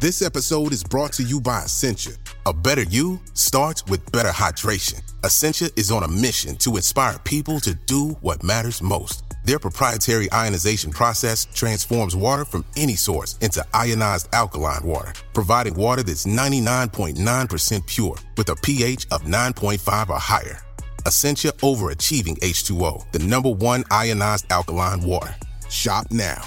This episode is brought to you by Essentia. A better you starts with better hydration. Essentia is on a mission to inspire people to do what matters most. Their proprietary ionization process transforms water from any source into ionized alkaline water, providing water that's 99.9% pure with a pH of 9.5 or higher. Essentia Overachieving H2O, the #1 ionized alkaline water. Shop now.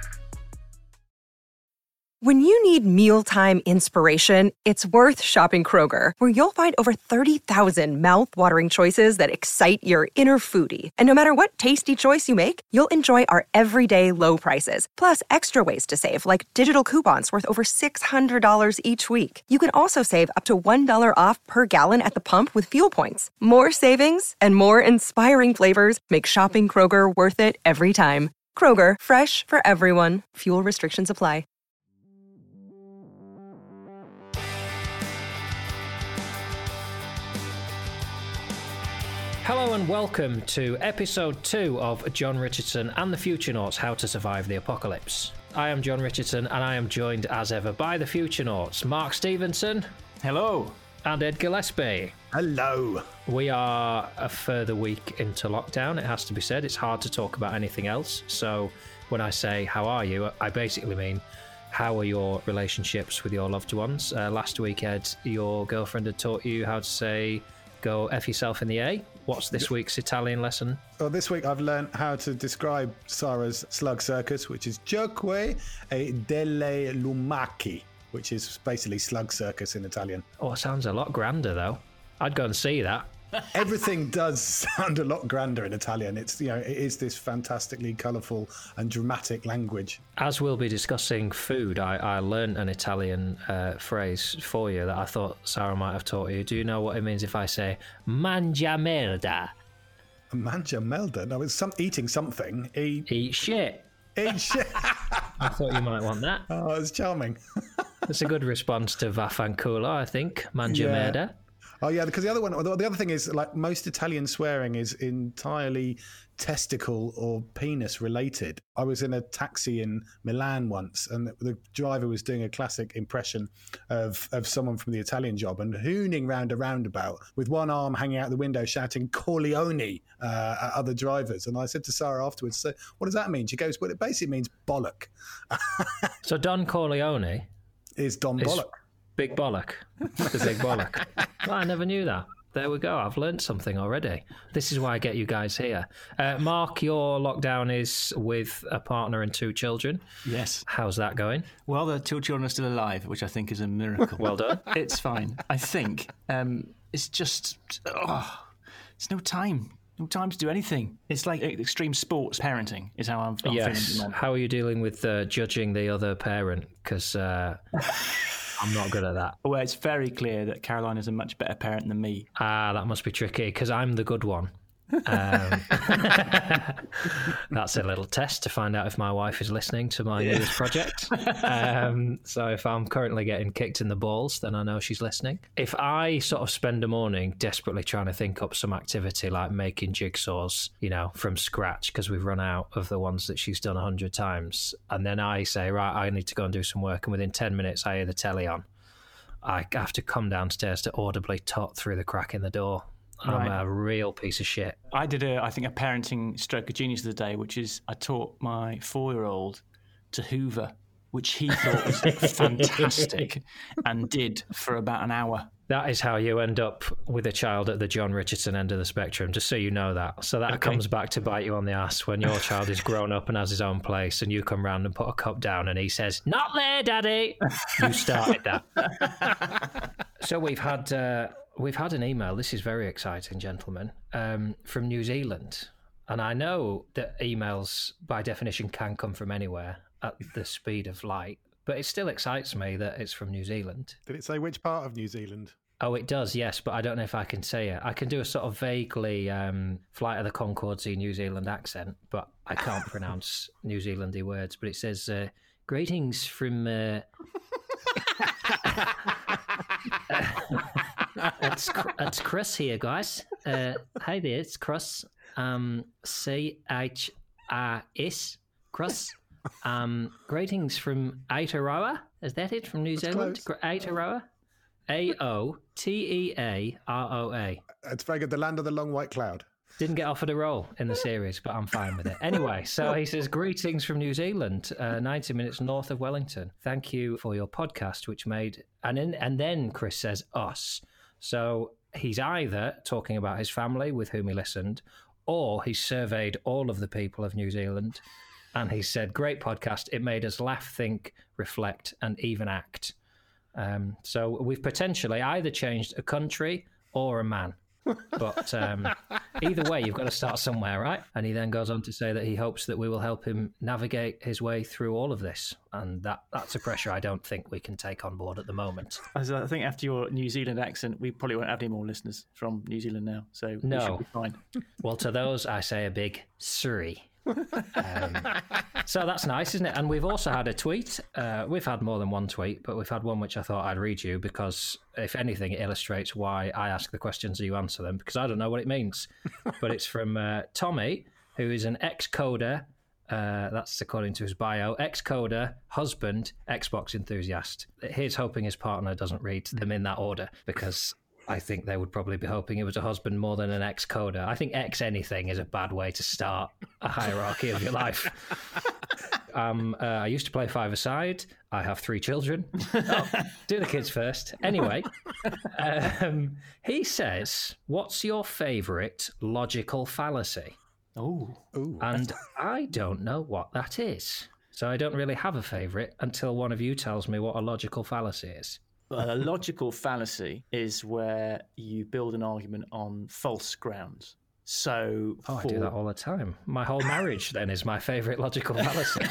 When you need mealtime inspiration, it's worth shopping Kroger, where you'll find over 30,000 mouth-watering choices that excite your inner foodie. And no matter what tasty choice you make, you'll enjoy our everyday low prices, plus extra ways to save, like digital coupons worth over $600 each week. You can also save up to $1 off per gallon at the pump with fuel points. More savings and more inspiring flavors make shopping Kroger worth it every time. Kroger, fresh for everyone. Fuel restrictions apply. Hello and welcome to episode 2 of John Richardson and the Futurenauts: How to Survive the Apocalypse. I am John Richardson and I am joined as ever by the Futurenauts, Mark Stevenson. Hello. And Ed Gillespie. Hello. We are a further week into lockdown, it has to be said. It's hard to talk about anything else. So when I say, how are you? I basically mean, how are your relationships with your loved ones? Last week, Ed, your girlfriend had taught you how to say, go F yourself in the A. What's this week's Italian lesson? Well, this week I've learned how to describe Sarah's slug circus, which is Gioque e delle lumache, which is basically slug circus in Italian. Oh, it sounds a lot grander, though. I'd go and see that. Everything does sound a lot grander in Italian. It's, it is this fantastically colourful and dramatic language. As we'll be discussing food, I learned an Italian phrase for you that I thought Sarah might have taught you. Do you know what it means if I say mangia merda? Mangia merda? No, it's eating something. Eat shit. Eat shit. I thought you might want that. Oh, it's charming. It's a good response to vaffanculo, I think. Mangia merda. Oh yeah, because the other thing is, like, most Italian swearing is entirely testicle or penis related. I was in a taxi in Milan once, and the driver was doing a classic impression of someone from The Italian Job and hooning round a roundabout with one arm hanging out the window, shouting "Corleone" at other drivers. And I said to Sarah afterwards, "So what does that mean?" She goes, "Well, it basically means bollock." So Don Corleone is Don Bollock. Big bollock. The big bollock. Well, I never knew that. There we go. I've learned something already. This is why I get you guys here. Mark, your lockdown is with a partner and 2 children. Yes. How's that going? Well, the 2 children are still alive, which I think is a miracle. Well done. It's fine. I think it's just... it's no time. No time to do anything. It's like extreme sports parenting is how I'm feeling at the moment. How are you dealing with judging the other parent? Because... I'm not good at that. Well, it's very clear that Caroline is a much better parent than me. That must be tricky, because I'm the good one. That's a little test to find out if my wife is listening to my newest project. So if I'm currently getting kicked in the balls, then I know she's listening. If I sort of spend a morning desperately trying to think up some activity like making jigsaws, from scratch, because we've run out of the ones that she's done 100 times, and then I say, right, I need to go and do some work, and within 10 minutes I hear the telly on, I have to come downstairs to audibly tot through the crack in the door. I'm a real piece of shit. I did a parenting stroke of genius of the day, which is I taught my 4-year-old to hoover, which he thought was fantastic, and did for about an hour. That is how you end up with a child at the John Richardson end of the spectrum, just so you know that. So that comes back to bite you on the ass when your child is grown up and has his own place, and you come round and put a cup down and he says, "Not there, Daddy." You started that. So we've had an email. This is very exciting, gentlemen, from New Zealand. And I know that emails, by definition, can come from anywhere at the speed of light. But it still excites me that it's from New Zealand. Did it say which part of New Zealand? Oh, it does, yes, but I don't know if I can say it. I can do a sort of vaguely Flight of the Conchords-y New Zealand accent, but I can't pronounce New Zealandy words. But it says, greetings from... It's Chris here, guys. Hey there, it's Chris. CHRS. Chris. Greetings from Aotearoa. Is that it? From New Zealand? Aotearoa? Aotearoa. It's very good. The land of the long white cloud. Didn't get offered a role in the series, but I'm fine with it. Anyway, so he says, greetings from New Zealand, 90 minutes north of Wellington. Thank you for your podcast, which made... And then Chris says, us. So he's either talking about his family with whom he listened, or he surveyed all of the people of New Zealand, and he said, great podcast. It made us laugh, think, reflect, and even act. So we've potentially either changed a country or a man. But either way, you've got to start somewhere, right? And he then goes on to say that he hopes that we will help him navigate his way through all of this. And that's a pressure I don't think we can take on board at the moment. I think after your New Zealand accent, we probably won't have any more listeners from New Zealand now. So we should be fine. Well, to those, I say a big sorry. So that's nice, isn't it? And we've also had a tweet. We've had more than one tweet, but we've had one which I thought I'd read you because, if anything, it illustrates why I ask the questions and you answer them, because I don't know what it means. But it's from Tommy, who is an ex-coder. That's according to his bio. Ex-coder, husband, Xbox enthusiast. He's hoping his partner doesn't read them in that order, because I think they would probably be hoping it was a husband more than an ex-coder. I think ex-anything is a bad way to start a hierarchy of your life. I used to play five-a-side. I have 3 children. Do the kids first. Anyway, he says, what's your favourite logical fallacy? Oh. And I don't know what that is. So I don't really have a favourite until one of you tells me what a logical fallacy is. A logical fallacy is where you build an argument on false grounds. So, I do that all the time. My whole marriage, then, is my favourite logical fallacy.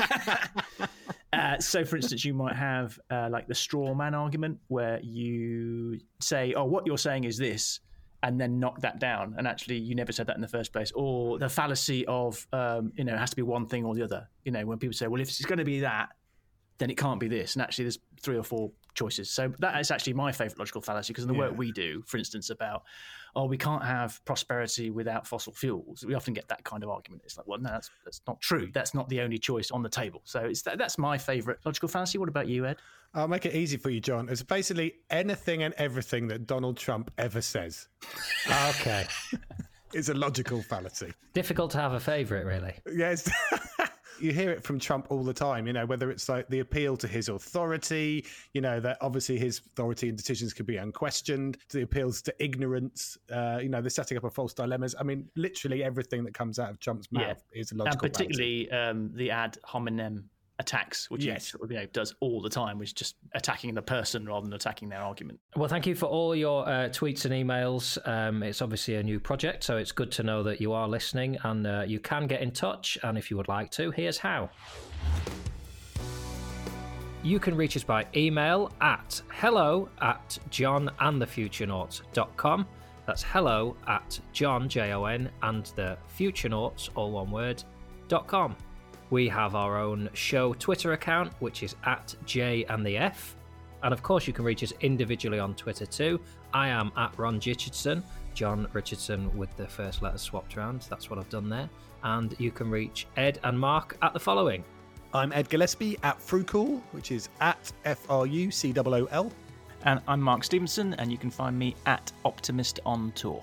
So, for instance, you might have like the straw man argument, where you say, "Oh, what you're saying is this," and then knock that down, and actually, you never said that in the first place. Or the fallacy of, it has to be one thing or the other. When people say, "Well, if it's going to be that, then it can't be this," and actually, there's 3 or 4 choices. So that is actually my favourite logical fallacy, because in the work we do, for instance, about, we can't have prosperity without fossil fuels, we often get that kind of argument. It's like, well, no, that's not true. That's not the only choice on the table. So that's my favourite logical fallacy. What about you, Ed? I'll make it easy for you, John. It's basically anything and everything that Donald Trump ever says. Okay. It's a logical fallacy. Difficult to have a favourite, really. Yes. You hear it from Trump all the time, whether it's like the appeal to his authority, that obviously his authority and decisions could be unquestioned, the appeals to ignorance, the setting up of false dilemmas. I mean, literally everything that comes out of Trump's mouth is a logical and particularly the ad hominem attacks, which he does all the time, which is just attacking the person rather than attacking their argument. Well, thank you for all your tweets and emails. It's obviously a new project, so it's good to know that you are listening, and you can get in touch, and if you would like to, here's how. You can reach us by email at hello@johnandthefuturenauts.com. That's hello@John, Jon, and the Futurenauts, all one word, .com. We have our own show Twitter account, which is @JandTheF. And of course, you can reach us individually on Twitter too. I am @Ron Richardson, John Richardson with the first letter swapped around. That's what I've done there. And you can reach Ed and Mark at the following. I'm Ed Gillespie @Frucool, which is @FRUCOOL. And I'm Mark Stevenson, and you can find me @OptimistOnTour.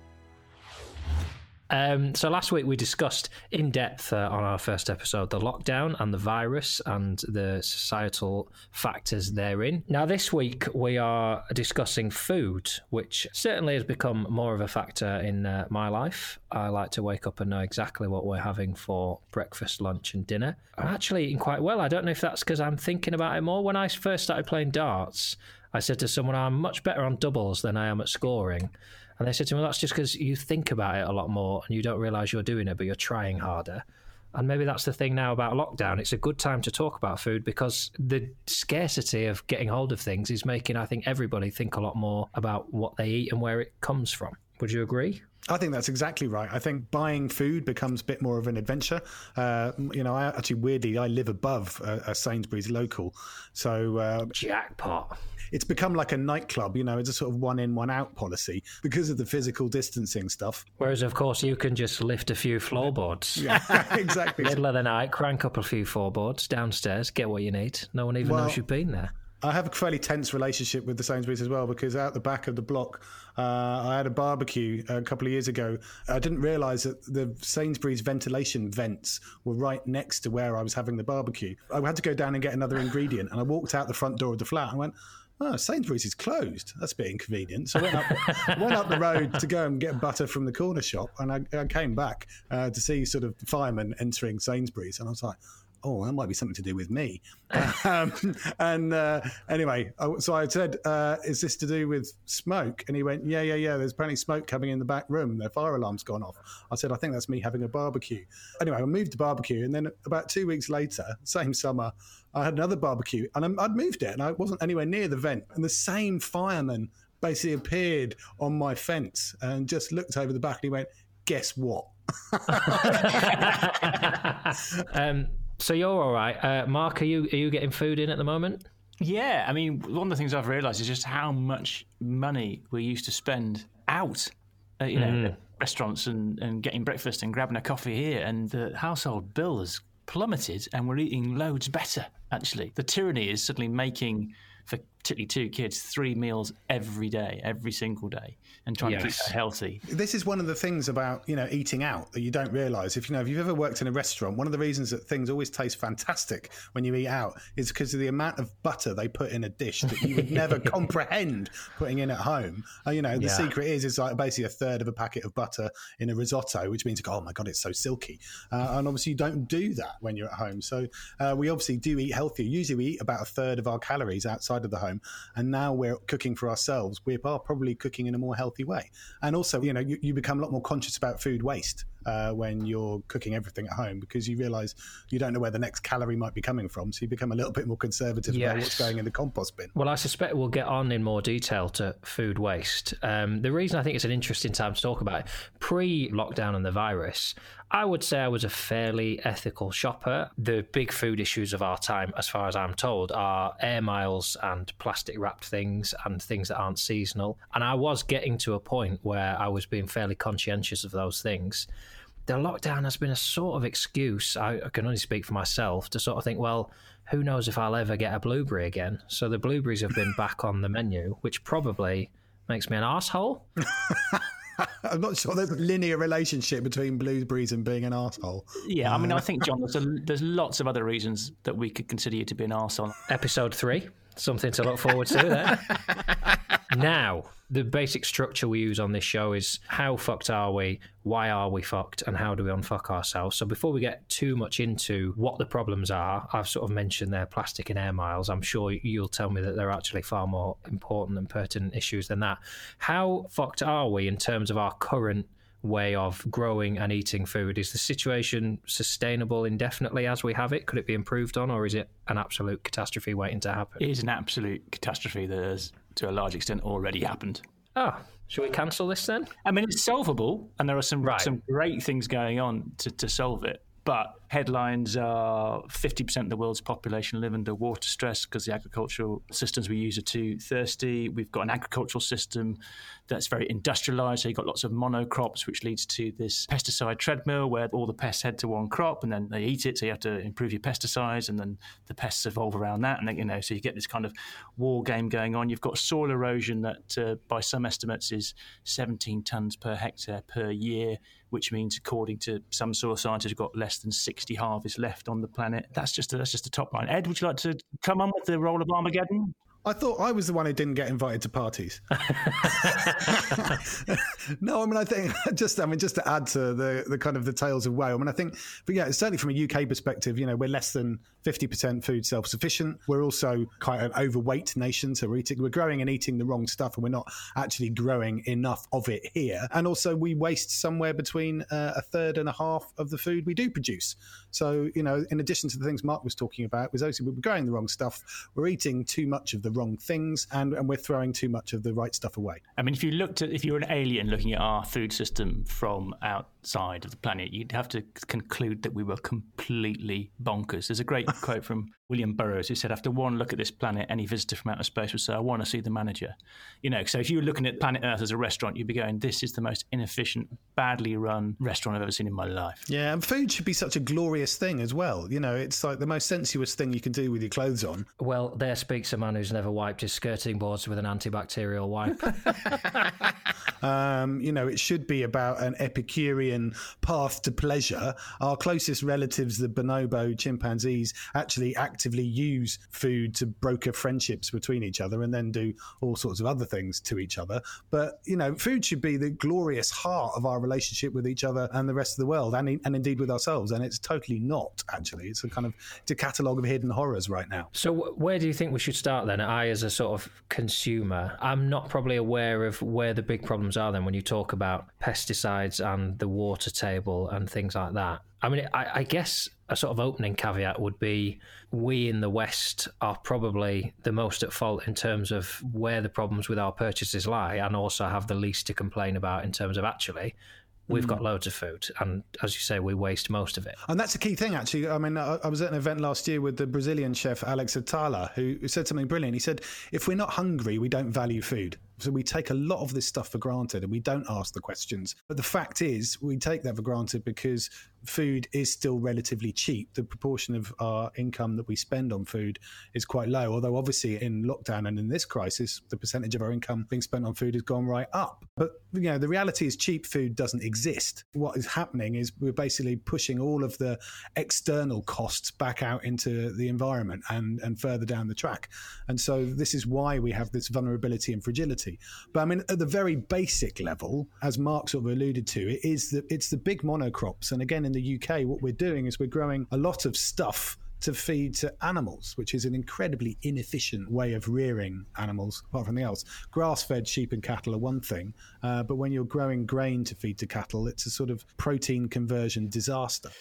So last week we discussed in depth on our first episode the lockdown and the virus and the societal factors therein. Now this week we are discussing food, which certainly has become more of a factor in my life. I like to wake up and know exactly what we're having for breakfast, lunch and dinner. I'm actually eating quite well. I don't know if that's because I'm thinking about it more. When I first started playing darts, I said to someone, I'm much better on doubles than I am at scoring. And they said to me, well, that's just because you think about it a lot more and you don't realise you're doing it, but you're trying harder. And maybe that's the thing now about lockdown. It's a good time to talk about food because the scarcity of getting hold of things is making, I think, everybody think a lot more about what they eat and where it comes from. Would you agree? I think that's exactly right. I think buying food becomes a bit more of an adventure. I live above a Sainsbury's local. So jackpot. It's become like a nightclub, it's a sort of one in, one out policy because of the physical distancing stuff. Whereas, of course, you can just lift a few floorboards. Yeah, exactly. Middle of the night, crank up a few floorboards downstairs, get what you need. No one even knows you've been there. I have a fairly tense relationship with the Sainsbury's as well, because out the back of the block, I had a barbecue a couple of years ago. I didn't realise that the Sainsbury's ventilation vents were right next to where I was having the barbecue. I had to go down and get another ingredient, and I walked out the front door of the flat and went, oh, Sainsbury's is closed. That's a bit inconvenient. So I went up the road to go and get butter from the corner shop, and I came back to see sort of firemen entering Sainsbury's, and I was like, oh, that might be something to do with me. Anyway, so I said, is this to do with smoke? And he went, yeah, there's apparently smoke coming in the back room. Their fire alarm's gone off. I said, I think that's me having a barbecue. Anyway, I moved the barbecue, and then about 2 weeks later, same summer, I had another barbecue, and I'd moved it, and I wasn't anywhere near the vent. And the same fireman basically appeared on my fence and just looked over the back, and he went, guess what? So you're all right. Mark, are you getting food in at the moment? Yeah, I mean, one of the things I've realised is just how much money we used to spend out, at restaurants and getting breakfast and grabbing a coffee here, and the household bill has plummeted, and we're eating loads better, actually. The tyranny is suddenly making, for particularly 2 kids, 3 meals every day, every single day, and trying to keep that healthy. This is one of the things about, eating out that you don't realise. If you've ever worked in a restaurant, one of the reasons that things always taste fantastic when you eat out is because of the amount of butter they put in a dish that you would never comprehend putting in at home. The secret is like basically a third of a packet of butter in a risotto, which means, oh my God, it's so silky. And obviously you don't do that when you're at home. So we obviously do eat healthier. Usually we eat about a third of our calories outside of the home. And now we're cooking for ourselves. We are probably cooking in a more healthy way. And also, you become a lot more conscious about food waste when you're cooking everything at home, because you realise you don't know where the next calorie might be coming from. So you become a little bit more conservative about what's going in the compost bin. Well, I suspect we'll get on in more detail to food waste. The reason I think it's an interesting time to talk about it, pre-lockdown and the virus, I would say I was a fairly ethical shopper. The big food issues of our time, as far as I'm told, are air miles and plastic wrapped things and things that aren't seasonal. And I was getting to a point where I was being fairly conscientious of those things. The lockdown has been a sort of excuse, I can only speak for myself, to sort of think, well, who knows if I'll ever get a blueberry again? So the blueberries have been back on the menu, which probably makes me an arsehole. I'm not sure there's a linear relationship between blueberries and being an arsehole. Yeah, I mean, I think, John, there's lots of other reasons that we could consider you to be an arsehole. Episode 3, something to look forward to there. Now, the basic structure we use on this show is how fucked are we, why are we fucked, and how do we unfuck ourselves? So before we get too much into what the problems are, I've sort of mentioned their plastic and air miles. I'm sure you'll tell me that they're actually far more important and pertinent issues than that. How fucked are we in terms of our current way of growing and eating food? Is the situation sustainable indefinitely as we have it? Could it be improved on, or is it an absolute catastrophe waiting to happen? It is an absolute catastrophe that has, to a large extent, already happened. Oh, should we cancel this then? I mean, it's solvable, and there are some great things going on to solve it. But headlines are 50% of the world's population live under water stress because the agricultural systems we use are too thirsty. We've got an agricultural system that's very industrialised, so you've got lots of monocrops, which leads to this pesticide treadmill where all the pests head to one crop and then they eat it, so you have to improve your pesticides, and then the pests evolve around that, and then, so you get this kind of war game going on. You've got soil erosion that, by some estimates, is 17 tonnes per hectare per year, which means, according to some soil scientists, we've got less than 60 harvests left on the planet. That's just a top line. Ed, would you like to come on with the role of Armageddon? I thought I was the one who didn't get invited to parties. No, I mean, I think just to add to the kind of the tales of woe. I mean, I think, but yeah, certainly from a UK perspective, we're less than 50% food self-sufficient. We're also quite an overweight nation, so we're growing and eating the wrong stuff, and we're not actually growing enough of it here. And also, we waste somewhere between a third and a half of the food we do produce. So, in addition to the things Mark was talking about, was obviously we're growing the wrong stuff. We're eating too much of the the wrong things, and we're throwing too much of the right stuff away. I mean, if you were an alien looking at our food system from outside of the planet, you'd have to conclude that we were completely bonkers. There's a great quote from William Burroughs, who said, after one look at this planet, any visitor from outer space would say, I want to see the manager. So if you were looking at planet Earth as a restaurant, you'd be going, this is the most inefficient, badly run restaurant I've ever seen in my life. Yeah, and food should be such a glorious thing as well. It's like the most sensuous thing you can do with your clothes on. Well, there speaks a man who's never wiped his skirting boards with an antibacterial wipe. It should be about an Epicurean path to pleasure. Our closest relatives, the bonobo chimpanzees, actually actively use food to broker friendships between each other and then do all sorts of other things to each other. But, food should be the glorious heart of our relationship with each other and the rest of the world, and indeed with ourselves. And it's totally not, actually. It's a catalogue of hidden horrors right now. So where do you think we should start then? I, as a sort of consumer, I'm not probably aware of where the big problems are then when you talk about pesticides and the water table and things like that. I mean, I guess a sort of opening caveat would be we in the West are probably the most at fault in terms of where the problems with our purchases lie, and also have the least to complain about in terms of actually we've got loads of food, and as you say, we waste most of it. And that's a key thing, actually. I mean, I was at an event last year with the Brazilian chef Alex Atala, who said something brilliant. He said, if we're not hungry, we don't value food. So we take a lot of this stuff for granted and we don't ask the questions. But the fact is, we take that for granted because food is still relatively cheap. The proportion of our income that we spend on food is quite low, although obviously in lockdown and in this crisis, the percentage of our income being spent on food has gone right up. But the reality is cheap food doesn't exist. What is happening is we're basically pushing all of the external costs back out into the environment and further down the track. And so this is why we have this vulnerability and fragility. But I mean, at the very basic level, as Mark sort of alluded to, it's the big monocrops. And again, in the UK, what we're doing is we're growing a lot of stuff to feed to animals, which is an incredibly inefficient way of rearing animals, apart from anything else. Grass-fed sheep and cattle are one thing, but when you're growing grain to feed to cattle, it's a sort of protein conversion disaster.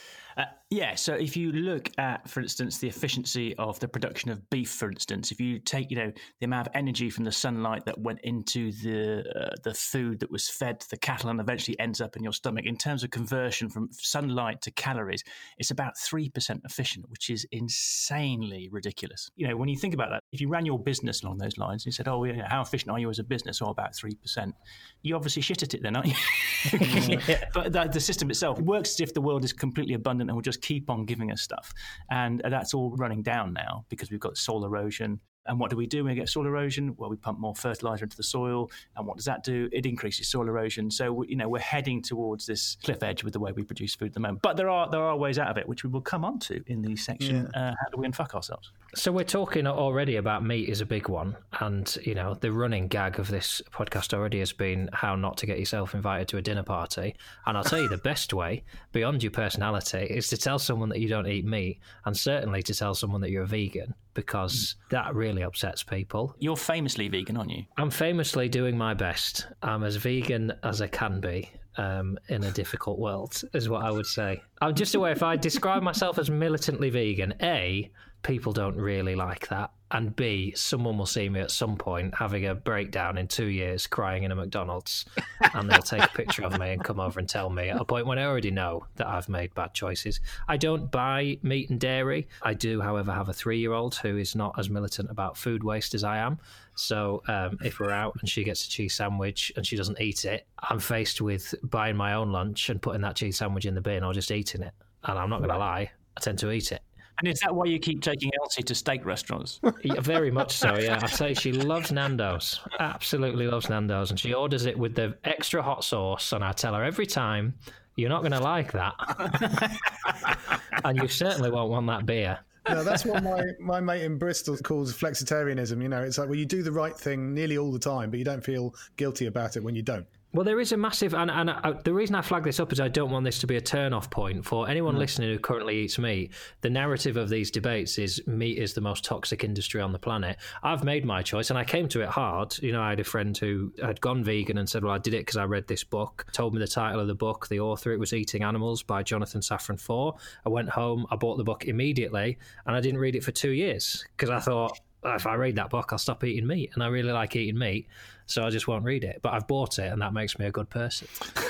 So if you look at, for instance, the efficiency of the production of beef, for instance, if you take, the amount of energy from the sunlight that went into the food that was fed to the cattle and eventually ends up in your stomach, in terms of conversion from sunlight to calories, it's about 3% efficient, which is insanely ridiculous. When you think about that, if you ran your business along those lines, and you said, how efficient are you as a business? About 3%. You obviously shit at it then, aren't you? But the system itself works as if the world is completely abundant and will just keep on giving us stuff. And that's all running down now because we've got soil erosion. And what do we do when we get soil erosion? Well, we pump more fertilizer into the soil. And what does that do? It increases soil erosion. So, we're heading towards this cliff edge with the way we produce food at the moment. But there are ways out of it, which we will come on to in the section, How do we unfuck ourselves? So we're talking already about meat is a big one. And, the running gag of this podcast already has been how not to get yourself invited to a dinner party. And I'll tell you the best way, beyond your personality, is to tell someone that you don't eat meat, and certainly to tell someone that you're a vegan, because that really upsets people. You're famously vegan, aren't you? I'm famously doing my best. I'm as vegan as I can be in a difficult world, is what I would say. I'm just aware if I describe myself as militantly vegan, A, people don't really like that, and B, someone will see me at some point having a breakdown in 2 years crying in a McDonald's, and they'll take a picture of me and come over and tell me at a point when I already know that I've made bad choices. I don't buy meat and dairy. I do, however, have a 3-year-old who is not as militant about food waste as I am. So if we're out and she gets a cheese sandwich and she doesn't eat it, I'm faced with buying my own lunch and putting that cheese sandwich in the bin or just eating it. And I'm not going to lie, I tend to eat it. And is that why you keep taking Elsie to steak restaurants? Yeah, very much so, yeah. I say she loves Nando's, absolutely loves Nando's, and she orders it with the extra hot sauce, and I tell her every time, you're not going to like that. And you certainly won't want that beer. No, that's what my mate in Bristol calls flexitarianism. It's like, well, you do the right thing nearly all the time, but you don't feel guilty about it when you don't. Well, there is a massive, and the reason I flag this up is I don't want this to be a turn-off point for anyone listening who currently eats meat. The narrative of these debates is meat is the most toxic industry on the planet. I've made my choice, and I came to it hard. I had a friend who had gone vegan and said, well, I did it because I read this book, told me the title of the book, the author, it was Eating Animals by Jonathan Safran Foer. I went home, I bought the book immediately, and I didn't read it for 2 years because I thought, if I read that book, I'll stop eating meat. And I really like eating meat, so I just won't read it. But I've bought it, and that makes me a good person.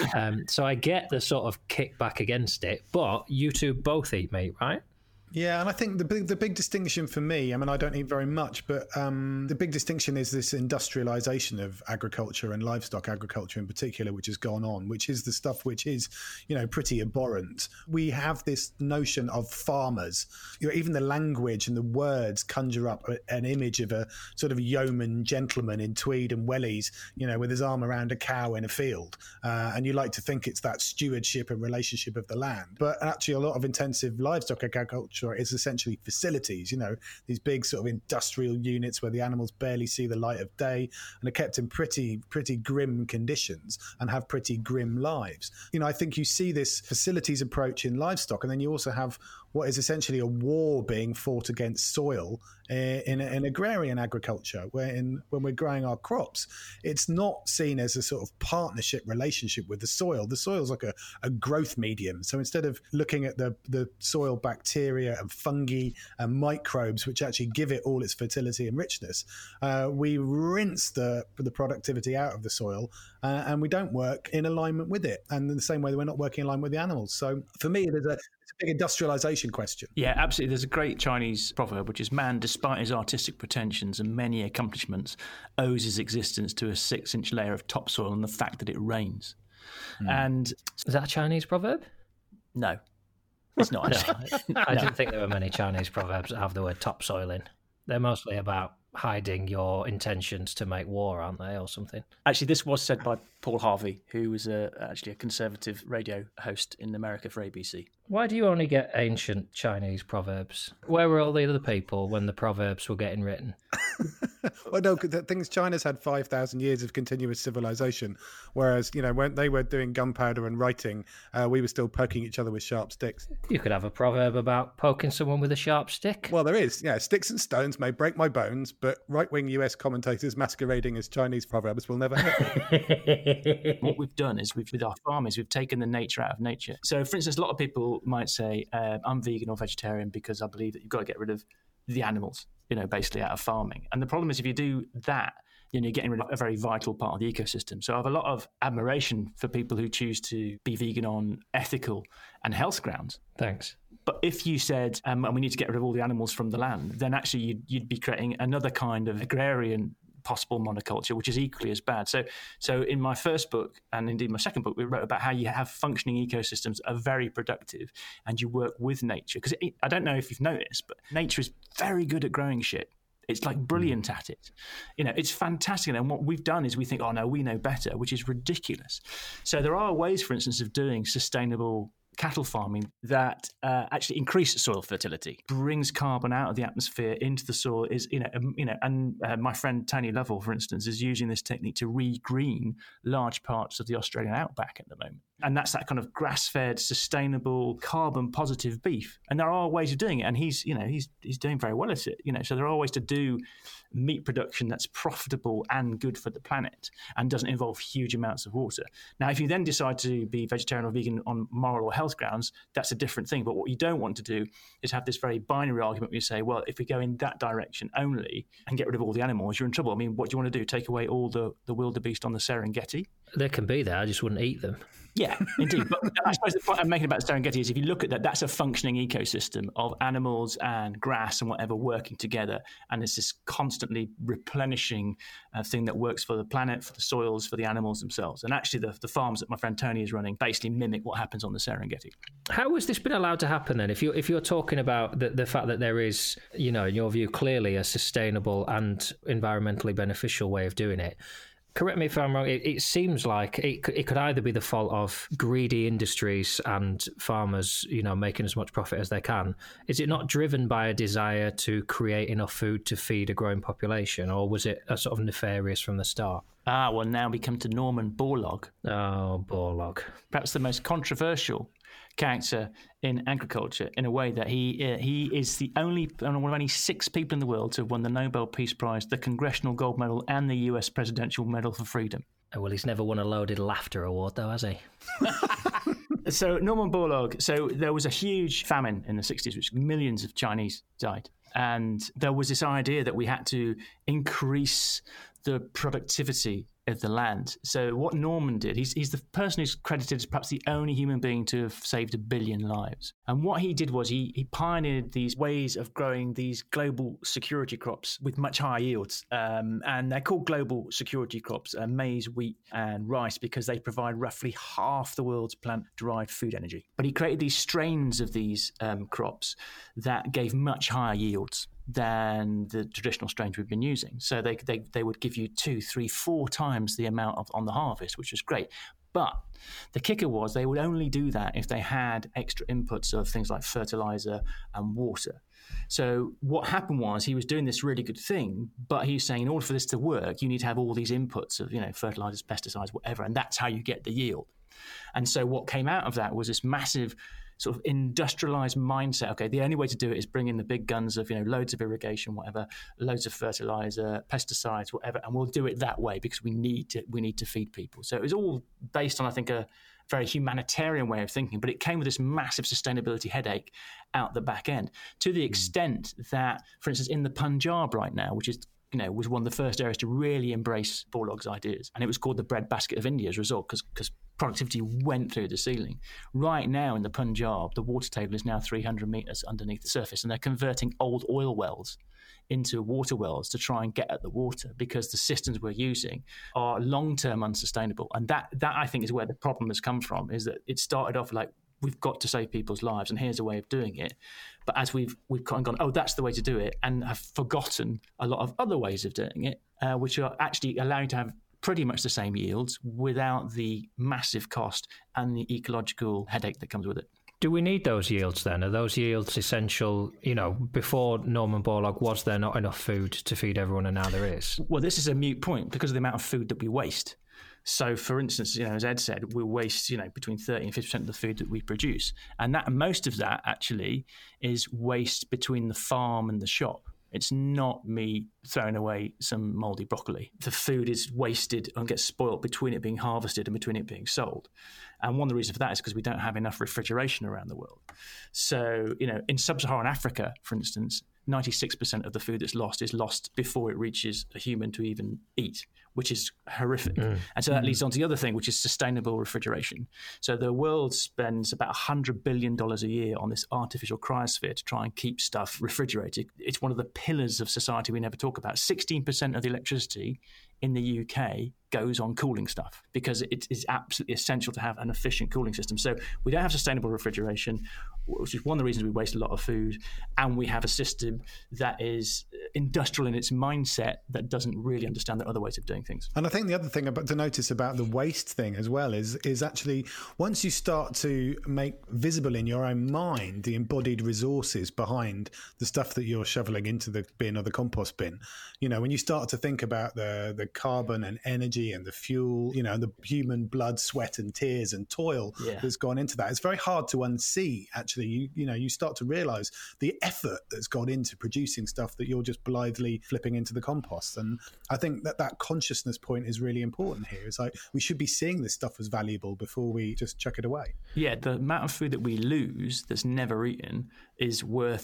So I get the sort of kickback against it. But you two both eat meat, right? Yeah, and I think the big distinction for me, I mean, I don't eat very much, but the big distinction is this industrialization of agriculture and livestock agriculture in particular, which has gone on, which is the stuff which is, pretty abhorrent. We have this notion of farmers. Even the language and the words conjure up an image of a sort of yeoman gentleman in tweed and wellies, with his arm around a cow in a field. And you like to think it's that stewardship and relationship of the land. But actually, a lot of intensive livestock agriculture is essentially facilities, these big sort of industrial units where the animals barely see the light of day and are kept in pretty grim conditions and have pretty grim lives. I think you see this facilities approach in livestock, and then you also have what is essentially a war being fought against soil in agrarian agriculture, when we're growing our crops, it's not seen as a sort of partnership relationship with the soil. The soil's like a growth medium. So instead of looking at the soil bacteria and fungi and microbes, which actually give it all its fertility and richness, we rinse the productivity out of the soil, and we don't work in alignment with it. And in the same way that we're not working in alignment with the animals. So for me, it's a big industrialization question. Yeah, absolutely. There's a great Chinese proverb, which is, man, despite his artistic pretensions and many accomplishments, owes his existence to a 6-inch layer of topsoil and the fact that it rains. And is that a Chinese proverb? No, it's not. I didn't think there were many Chinese proverbs that have the word topsoil in. They're mostly about hiding your intentions to make war, aren't they, or something? Actually, this was said by Paul Harvey, who was actually a conservative radio host in America for ABC. Why do you only get ancient Chinese proverbs? Where were all the other people when the proverbs were getting written? Well, no, the thing is, China's had 5,000 years of continuous civilization, whereas, when they were doing gunpowder and writing, we were still poking each other with sharp sticks. You could have a proverb about poking someone with a sharp stick. Well, there is. Yeah, sticks and stones may break my bones, but right-wing US commentators masquerading as Chinese proverbs will never hurt. What we've done is, with our farmers, we've taken the nature out of nature. So, for instance, a lot of people might say, I'm vegan or vegetarian because I believe that you've got to get rid of the animals, basically out of farming. And the problem is, if you do that, you're getting rid of a very vital part of the ecosystem. So I have a lot of admiration for people who choose to be vegan on ethical and health grounds. Thanks. But if you said, and we need to get rid of all the animals from the land, then actually you'd be creating another kind of agrarian possible monoculture, which is equally as bad. So in my first book, and indeed my second book, we wrote about how you have functioning ecosystems are very productive and you work with nature. Because I don't know if you've noticed, but nature is very good at growing shit. It's like brilliant at it. It's fantastic. And what we've done is we think, oh no, we know better, which is ridiculous. So there are ways, for instance, of doing sustainable cattle farming that actually increase soil fertility, brings carbon out of the atmosphere into the soil. And my friend Tony Lovell, for instance, is using this technique to regreen large parts of the Australian outback at the moment. And that's that kind of grass-fed, sustainable, carbon-positive beef. And there are ways of doing it, and he's doing very well at it. So there are ways to do meat production that's profitable and good for the planet and doesn't involve huge amounts of water. Now, if you then decide to be vegetarian or vegan on moral or health grounds, that's a different thing. But what you don't want to do is have this very binary argument where you say, well, if we go in that direction only and get rid of all the animals, you're in trouble. I mean, what do you want to do? Take away all the wildebeest on the Serengeti? They can be there. I just wouldn't eat them. Yeah, indeed. But I suppose the point I'm making about the Serengeti is if you look at that, that's a functioning ecosystem of animals and grass and whatever working together. And it's this constantly replenishing thing that works for the planet, for the soils, for the animals themselves. And actually the farms that my friend Tony is running basically mimic what happens on the Serengeti. How has this been allowed to happen then? If you're talking about the fact that there is, in your view, clearly a sustainable and environmentally beneficial way of doing it, correct me if I'm wrong, it seems like it could either be the fault of greedy industries and farmers, making as much profit as they can. Is it not driven by a desire to create enough food to feed a growing population, or was it a sort of nefarious from the start? Well, now we come to Norman Borlaug. Oh, Borlaug. Perhaps the most controversial character in agriculture, in a way that he is the only one of only 6 people in the world to have won the Nobel Peace Prize, the Congressional Gold Medal, and the US Presidential Medal for Freedom. Oh, well, he's never won a loaded laughter award, though, has he? So Norman Borlaug. So there was a huge famine in the 60s, which millions of Chinese died. And there was this idea that we had to increase the productivity of the land. So what Norman did, he's the person who's credited as perhaps the only human being to have saved 1 billion lives. And what he did was he pioneered these ways of growing these global security crops with much higher yields. And they're called global security crops, maize, wheat, and rice, because they provide roughly half the world's plant-derived food energy. But he created these strains of these crops that gave much higher yields than the traditional strains we've been using. So they would give you 2, 3, 4 times the amount on the harvest, which was great. But the kicker was they would only do that if they had extra inputs of things like fertilizer and water. So what happened was he was doing this really good thing, but he was saying in order for this to work, you need to have all these inputs of, fertilizers, pesticides, whatever, and that's how you get the yield. And so what came out of that was this massive sort of industrialized mindset. Okay, the only way to do it is bring in the big guns of, loads of irrigation, whatever, loads of fertilizer, pesticides, whatever, and we'll do it that way because we need to feed people. So it was all based on, I think, a very humanitarian way of thinking, but it came with this massive sustainability headache out the back end, to the extent that, for instance, in the Punjab right now, which is was one of the first areas to really embrace Borlaug's ideas. And it was called the breadbasket of India as a result, because productivity went through the ceiling. Right now in the Punjab, the water table is now 300 metres underneath the surface, and they're converting old oil wells into water wells to try and get at the water, because the systems we're using are long-term unsustainable. And that I think is where the problem has come from, is that it started off like, we've got to save people's lives, and here's a way of doing it. But as we've kind of gone, oh, that's the way to do it, and have forgotten a lot of other ways of doing it, which are actually allowing to have pretty much the same yields without the massive cost and the ecological headache that comes with it. Do we need those yields then? Are those yields essential? Before Norman Borlaug, was there not enough food to feed everyone, and now there is? Well, this is a moot point because of the amount of food that we waste. So, for instance, as Ed said, we waste, between 30 and 50% of the food that we produce. And most of that actually is waste between the farm and the shop. It's not me throwing away some mouldy broccoli. The food is wasted and gets spoiled between it being harvested and between it being sold. And one of the reasons for that is because we don't have enough refrigeration around the world. So, in sub-Saharan Africa, for instance, 96% of the food that's lost is lost before it reaches a human to even eat, which is horrific. And so that leads on to the other thing, which is sustainable refrigeration. So the world spends about $100 billion a year on this artificial cryosphere to try and keep stuff refrigerated. It's one of the pillars of society we never talk about. 16% of the electricity in the UK goes on cooling stuff because it is absolutely essential to have an efficient cooling system. So we don't have sustainable refrigeration, which is one of the reasons we waste a lot of food, and we have a system that is industrial in its mindset that doesn't really understand the other ways of doing things. And I think the other thing to notice about the waste thing as well is actually once you start to make visible in your own mind the embodied resources behind the stuff that you're shoveling into the bin or the compost bin, when you start to think about the carbon and energy and the fuel, the human blood, sweat and tears and toil that's gone into that, it's very hard to unsee. Actually, you start to realize the effort that's gone into producing stuff that you're just blithely flipping into the compost. And I think that consciousness point is really important here. It's like we should be seeing this stuff as valuable before we just chuck it away. Yeah, the amount of food that we lose that's never eaten is worth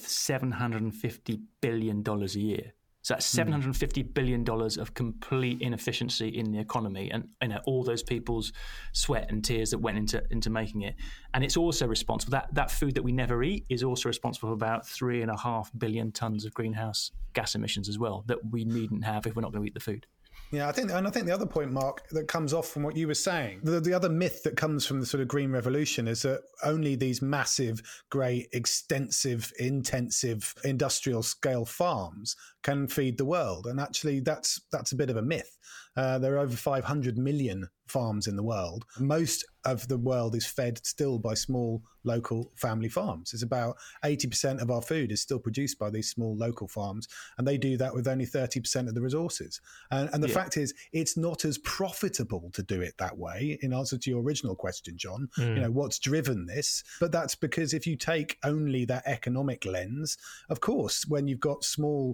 $750 billion a year. So that's $750 billion of complete inefficiency in the economy, and all those people's sweat and tears that went into making it. And it's also responsible, that food that we never eat is also responsible for about 3.5 billion tons of greenhouse gas emissions as well, that we needn't have if we're not going to eat the food. Yeah, I think the other point, Mark, that comes off from what you were saying, the other myth that comes from the sort of green revolution is that only these massive, great, extensive, intensive industrial scale farms can feed the world. And actually, that's a bit of a myth. There are over 500 million farms in the world. Most of the world is fed still by small local family farms. It's about 80% of our food is still produced by these small local farms, and they do that with only 30% of the resources. And the fact is, it's not as profitable to do it that way. In answer to your original question, John, what's driven this? But that's because if you take only that economic lens, of course, when you've got small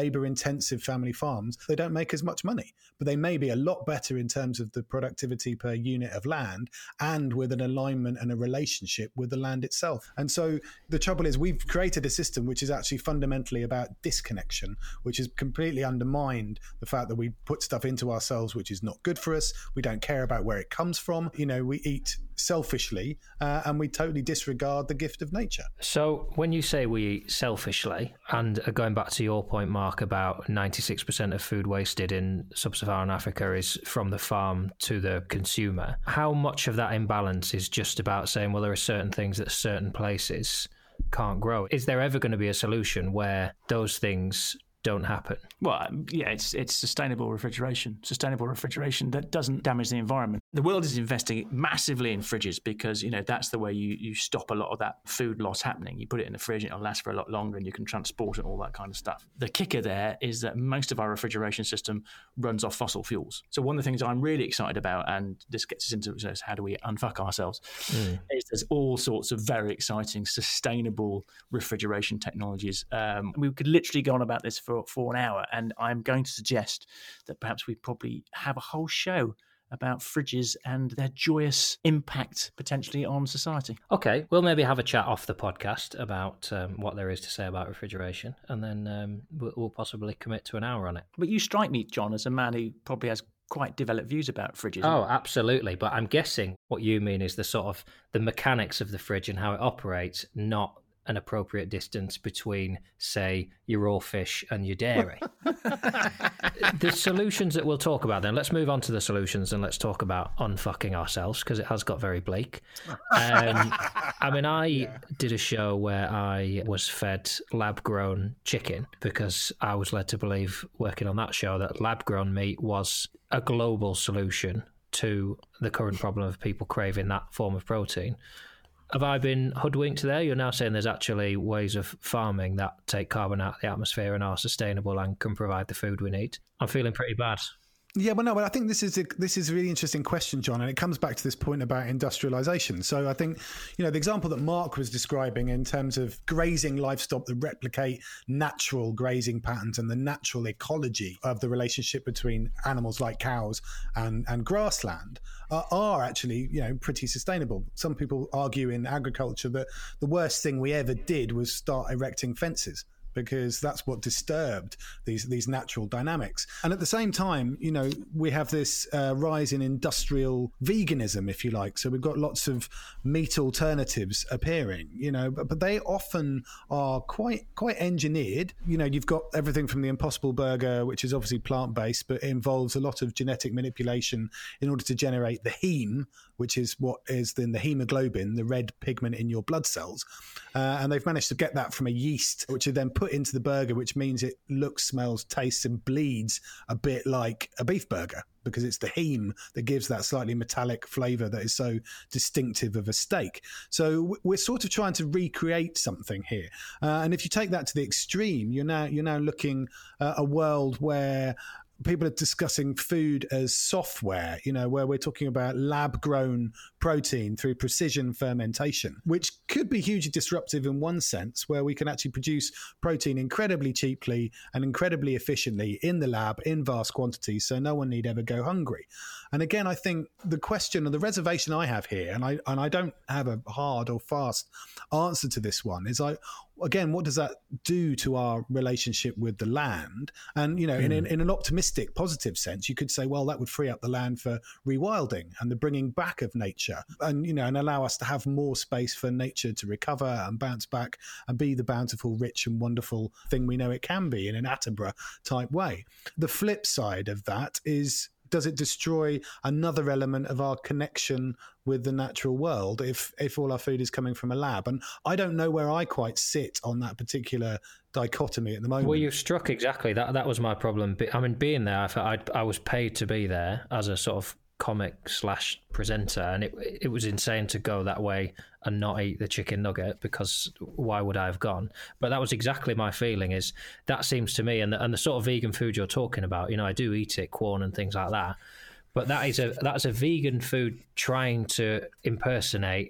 labour-intensive family farms, they don't make as much money, but they may be a lot better in terms of the productivity per unit of land and with an alignment and a relationship with the land itself. And so the trouble is we've created a system which is actually fundamentally about disconnection, which has completely undermined the fact that we put stuff into ourselves which is not good for us. We don't care about where it comes from. We eat selfishly and we totally disregard the gift of nature. So when you say we eat selfishly, and going back to your point, Mark, about 96% of food wasted in sub-Saharan Africa is from the farm to the consumer, how much of that imbalance is just about saying, well, there are certain things that certain places can't grow? Is there ever going to be a solution where those things don't happen? Well, yeah, it's sustainable refrigeration that doesn't damage the environment. The world is investing massively in fridges because, that's the way you stop a lot of that food loss happening. You put it in the fridge and it'll last for a lot longer and you can transport it, all that kind of stuff. The kicker there is that most of our refrigeration system runs off fossil fuels. So one of the things I'm really excited about, and this gets us into how do we unfuck ourselves, is there's all sorts of very exciting, sustainable refrigeration technologies. We could literally go on about this for an hour, and I'm going to suggest that perhaps we probably have a whole show about fridges and their joyous impact potentially on society. Okay, we'll maybe have a chat off the podcast about what there is to say about refrigeration, and then we'll possibly commit to an hour on it. But you strike me, John, as a man who probably has quite developed views about fridges. Oh, absolutely. But I'm guessing what you mean is the mechanics of the fridge and how it operates, not an appropriate distance between, say, your raw fish and your dairy. The solutions that we'll talk about then, let's move on to the solutions and let's talk about unfucking ourselves, because it has got very bleak. I did a show where I was fed lab-grown chicken because I was led to believe, working on that show, that lab-grown meat was a global solution to the current problem of people craving that form of protein. Have I been hoodwinked there? You're now saying there's actually ways of farming that take carbon out of the atmosphere and are sustainable and can provide the food we need. I'm feeling pretty bad. Yeah, but I think this is a really interesting question, John, and it comes back to this point about industrialization. So I think, the example that Mark was describing in terms of grazing livestock that replicate natural grazing patterns and the natural ecology of the relationship between animals like cows and grassland are actually, pretty sustainable. Some people argue in agriculture that the worst thing we ever did was start erecting fences, because that's what disturbed these natural dynamics. And at the same time, we have this rise in industrial veganism, if you like. So we've got lots of meat alternatives appearing, but they often are quite engineered. You've got everything from the Impossible Burger, which is obviously plant-based, but it involves a lot of genetic manipulation in order to generate the heme, which is what is then the hemoglobin, the red pigment in your blood cells. And they've managed to get that from a yeast, which are then put into the burger, which means it looks, smells, tastes and bleeds a bit like a beef burger, because it's the heme that gives that slightly metallic flavour that is so distinctive of a steak. So we're sort of trying to recreate something here. And if you take that to the extreme, you're now looking at a world where people are discussing food as software, where we're talking about lab-grown protein through precision fermentation, which could be hugely disruptive in one sense, where we can actually produce protein incredibly cheaply and incredibly efficiently in the lab in vast quantities, so no one need ever go hungry. And again, I think the question or the reservation I have here, and I don't have a hard or fast answer to this one, is again, what does that do to our relationship with the land? And, in an optimistic, positive sense, you could say, well, that would free up the land for rewilding and the bringing back of nature and, and allow us to have more space for nature to recover and bounce back and be the bountiful, rich and wonderful thing we know it can be in an Attenborough type way. The flip side of that is, does it destroy another element of our connection with the natural world if all our food is coming from a lab? And I don't know where I quite sit on that particular dichotomy at the moment. Well, you've struck exactly that. That was my problem. I mean, being there, I was paid to be there as a sort of comic/presenter, and it was insane to go that way and not eat the chicken nugget, because why would I have gone? But that was exactly my feeling. Is that seems to me, and the sort of vegan food you're talking about, I do eat it, corn and things like that, but that's a vegan food trying to impersonate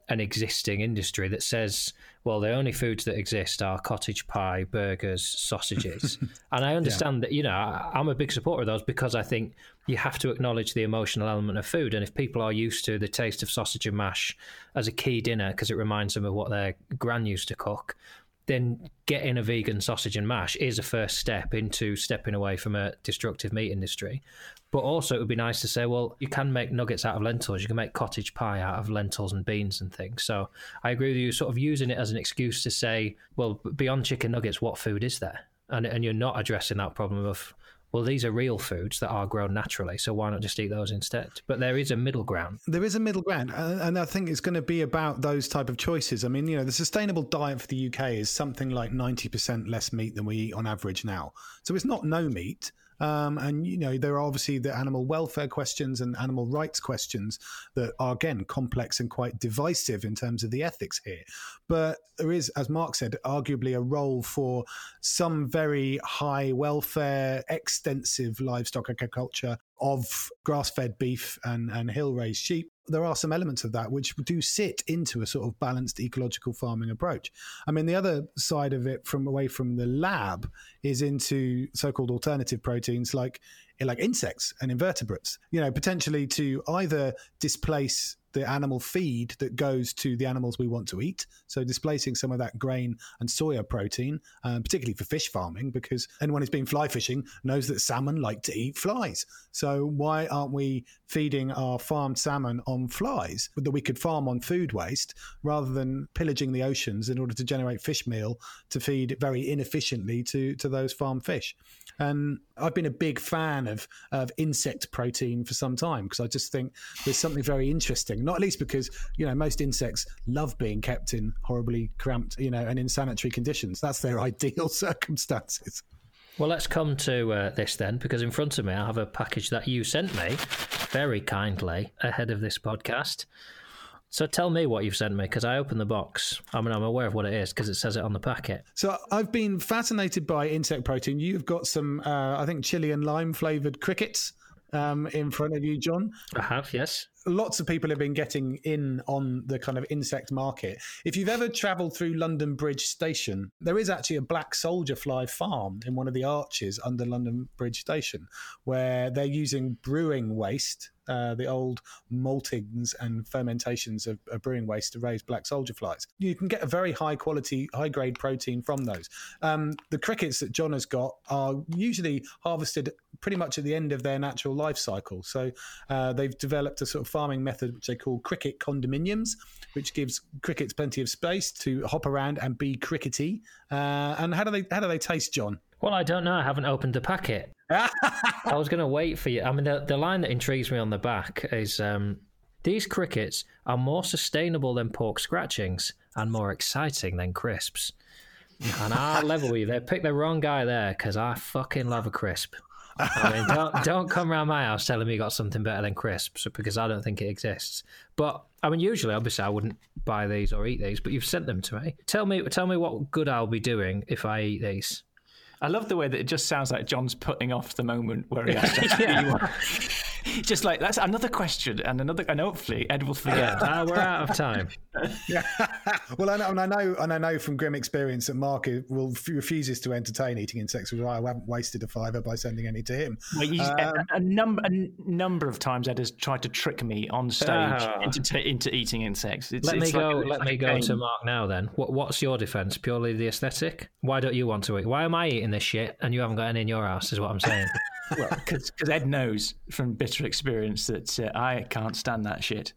an existing industry that says, well, the only foods that exist are cottage pie, burgers, sausages. And I understand that, I'm a big supporter of those because I think you have to acknowledge the emotional element of food. And if people are used to the taste of sausage and mash as a key dinner because it reminds them of what their gran used to cook, then getting a vegan sausage and mash is a first step into stepping away from a destructive meat industry. But also it would be nice to say, well, you can make nuggets out of lentils. You can make cottage pie out of lentils and beans and things. So I agree with you, sort of using it as an excuse to say, well, beyond chicken nuggets, what food is there? And you're not addressing that problem of, well, these are real foods that are grown naturally, so why not just eat those instead? But there is a middle ground. There is a middle ground, and I think it's going to be about those type of choices. I mean, the sustainable diet for the UK is something like 90% less meat than we eat on average now. So it's not no meat. And there are obviously the animal welfare questions and animal rights questions that are, again, complex and quite divisive in terms of the ethics here. But there is, as Mark said, arguably a role for some very high welfare, extensive livestock agriculture of grass-fed beef and hill-raised sheep. There are some elements of that which do sit into a sort of balanced ecological farming approach. I mean, the other side of it away from the lab is into so-called alternative proteins like insects and invertebrates, potentially to either displace the animal feed that goes to the animals we want to eat. So displacing some of that grain and soya protein, particularly for fish farming, because anyone who's been fly fishing knows that salmon like to eat flies. So why aren't we feeding our farmed salmon on flies that we could farm on food waste rather than pillaging the oceans in order to generate fish meal to feed very inefficiently to those farmed fish? And I've been a big fan of insect protein for some time because I just think there's something very interesting, not least because, most insects love being kept in horribly cramped, and in sanitary conditions. That's their ideal circumstances. Well, let's come to this then, because in front of me I have a package that you sent me very kindly ahead of this podcast. So tell me what you've sent me, because I opened the box. I mean, I'm aware of what it is because it says it on the packet. So I've been fascinated by insect protein. You've got some, I think, chili and lime flavoured crickets in front of you, John. I have, yes. Lots of people have been getting in on the kind of insect market. If you've ever travelled through London Bridge Station, there is actually a black soldier fly farm in one of the arches under London Bridge Station where they're using brewing waste, the old maltings and fermentations of brewing waste to raise black soldier flies. You can get a very high quality, high grade protein from those. The crickets that John has got are usually harvested pretty much at the end of their natural life cycle. So they've developed a sort of farming method which they call cricket condominiums, which gives crickets plenty of space to hop around and be crickety. And how do they taste, John? Well, I don't know. I haven't opened the packet. I was going to wait for you. I mean, the line that intrigues me on the back is these crickets are more sustainable than pork scratchings and more exciting than crisps. And I level with you. They picked the wrong guy there because I fucking love a crisp. I mean, don't come around my house telling me you got something better than crisps because I don't think it exists. But I mean, usually, obviously, I wouldn't buy these or eat these, but you've sent them to me. Tell me what good I'll be doing if I eat these. I love the way that it just sounds like John's putting off the moment where he has to ask who you are. Just like, that's another question and hopefully Ed will forget. We're out of time. Yeah. Well, I know from grim experience that Mark refuses to entertain eating insects. I haven't wasted a fiver by sending any to him. Well, a number of times Ed has tried to trick me on stage into eating insects. Let me go to Mark now then. What's your defence? Purely the aesthetic? Why don't you want to eat? Why am I eating this shit and you haven't got any in your house is what I'm saying. Well, because Ed knows from bitter experience that I can't stand that shit.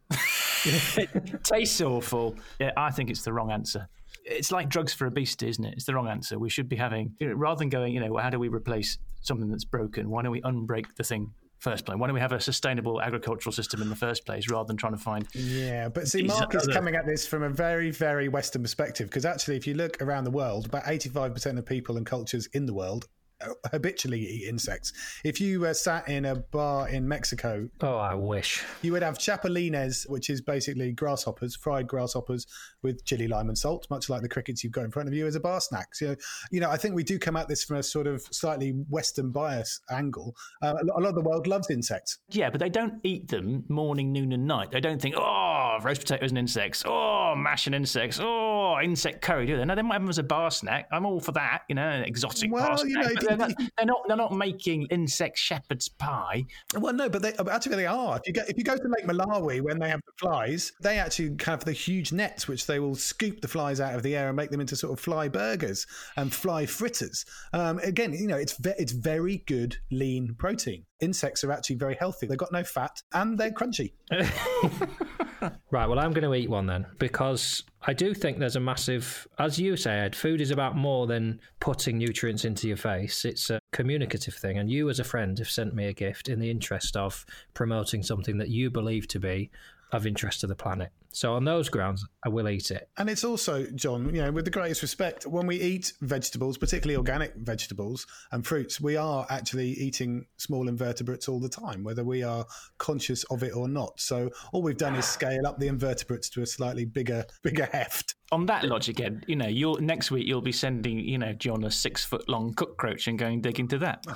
It tastes awful. Yeah, I think it's the wrong answer. It's like drugs for obesity, isn't it? It's the wrong answer. We should be having, rather than going, how do we replace something that's broken? Why don't we unbreak the thing first place? Why don't we have a sustainable agricultural system in the first place rather than trying to find... Yeah, but see, Mark is coming at this from a very, very Western perspective because actually, if you look around the world, about 85% of people and cultures in the world habitually eat insects. If you sat in a bar in Mexico, Oh, I wish. you would have chapulines, which is basically grasshoppers, fried grasshoppers with chili, lime, and salt, much like the crickets you've got in front of you as a bar snack. So, I think we do come at this from a sort of slightly Western bias angle. A lot of the world loves insects. Yeah, but they don't eat them morning, noon, and night. They don't think, oh, roast potatoes and insects, oh, mash and insects, oh, insect curry, do they? No, they might have them as a bar snack. I'm all for that, an exotic bar snack. They're not making insect shepherd's pie. Well, no, but they are. If you go to Lake Malawi when they have the flies, they actually have the huge nets which they will scoop the flies out of the air and make them into sort of fly burgers and fly fritters. Again, it's very good lean protein. Insects are actually very healthy. They've got no fat and they're crunchy. Right, well, I'm going to eat one then, because I do think there's a massive, as you said, food is about more than putting nutrients into your face. It's a communicative thing, and you as a friend have sent me a gift in the interest of promoting something that you believe to be of interest to the planet. So on those grounds, I will eat it. And it's also, John, with the greatest respect, when we eat vegetables, particularly organic vegetables and fruits, we are actually eating small invertebrates all the time, whether we are conscious of it or not. So all we've done is scale up the invertebrates to a slightly bigger heft. On that logic, Ed, next week you'll be sending, John a 6-foot-long cockroach and going dig into that.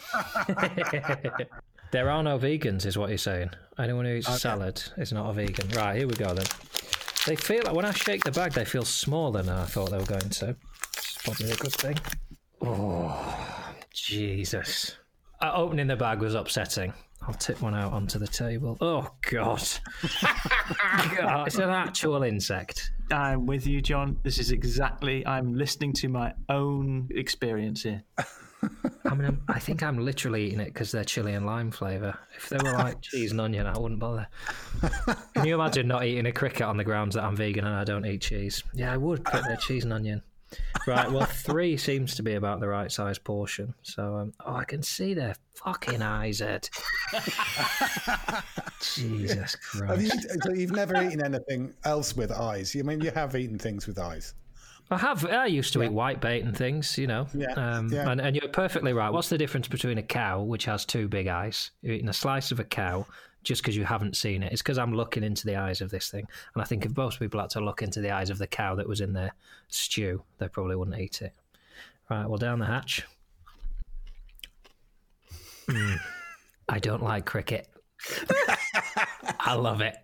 There are no vegans, is what you're saying. Anyone who eats salad is not a vegan. Right, here we go then. They feel like when I shake the bag, they feel smaller than I thought they were going to. It's probably a good thing. Oh, Jesus. Opening the bag was upsetting. I'll tip one out onto the table. Oh, God. God, it's an actual insect. I'm with you, John. I'm listening to my own experience here. I think I'm literally eating it because they're chili and lime flavour. If they were like cheese and onion, I wouldn't bother. Can you imagine not eating a cricket on the grounds that I'm vegan and I don't eat cheese? Yeah, I would put their cheese and onion. Right, well, 3 seems to be about the right size portion. So, I can see their fucking eyes, Ed. Jesus Christ. So you've never eaten anything else with eyes? I mean, you have eaten things with eyes. I used to eat whitebait and things, And you're perfectly right. What's the difference between a cow, which has 2 big eyes? You're eating a slice of a cow just because you haven't seen it. It's because I'm looking into the eyes of this thing. And I think if most people had to look into the eyes of the cow that was in their stew, they probably wouldn't eat it. Right, well, down the hatch. I don't like cricket. I love it.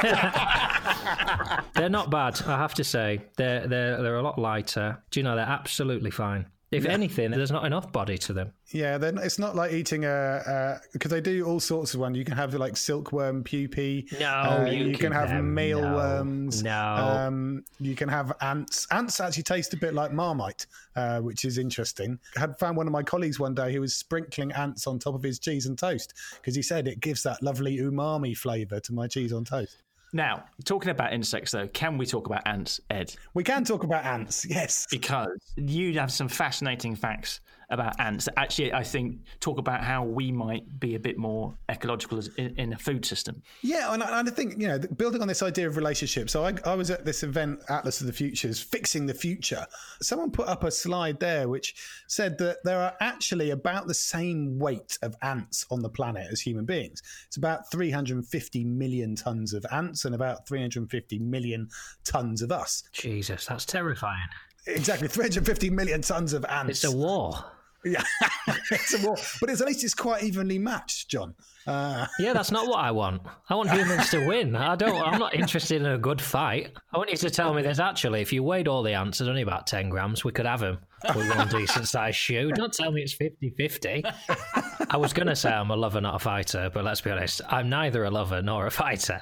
They're not bad, I have to say. They're a lot lighter. Do you know, they're absolutely fine. If anything, there's not enough body to them. Yeah, it's not like eating because they do all sorts of ones. You can have like silkworm pupae. No, you can have mealworms. No, you can have ants. Ants actually taste a bit like Marmite, which is interesting. I had found one of my colleagues one day who was sprinkling ants on top of his cheese and toast because he said it gives that lovely umami flavour to my cheese on toast. Now, talking about insects, though, can we talk about ants, Ed? We can talk about ants, yes. Because you have some fascinating facts about ants. Actually, I think talk about how we might be a bit more ecological in a food system. Yeah, and I think, building on this idea of relationships. So I was at this event, Atlas of the Futures, Fixing the Future. Someone put up a slide there which said that there are actually about the same weight of ants on the planet as human beings. It's about 350 million tons of ants and about 350 million tons of us. Jesus, that's terrifying. Exactly, 350 million tons of ants. It's a war. Yeah, it's a war. But at least it's quite evenly matched, John. Yeah, that's not what I want. I want humans to win. I'm not interested in a good fight. I want you to tell me there's actually, if you weighed all the ants, there's only about 10 grams. We could have them with one decent-sized shoe. Don't tell me it's 50-50. I was going to say I'm a lover, not a fighter, but let's be honest, I'm neither a lover nor a fighter.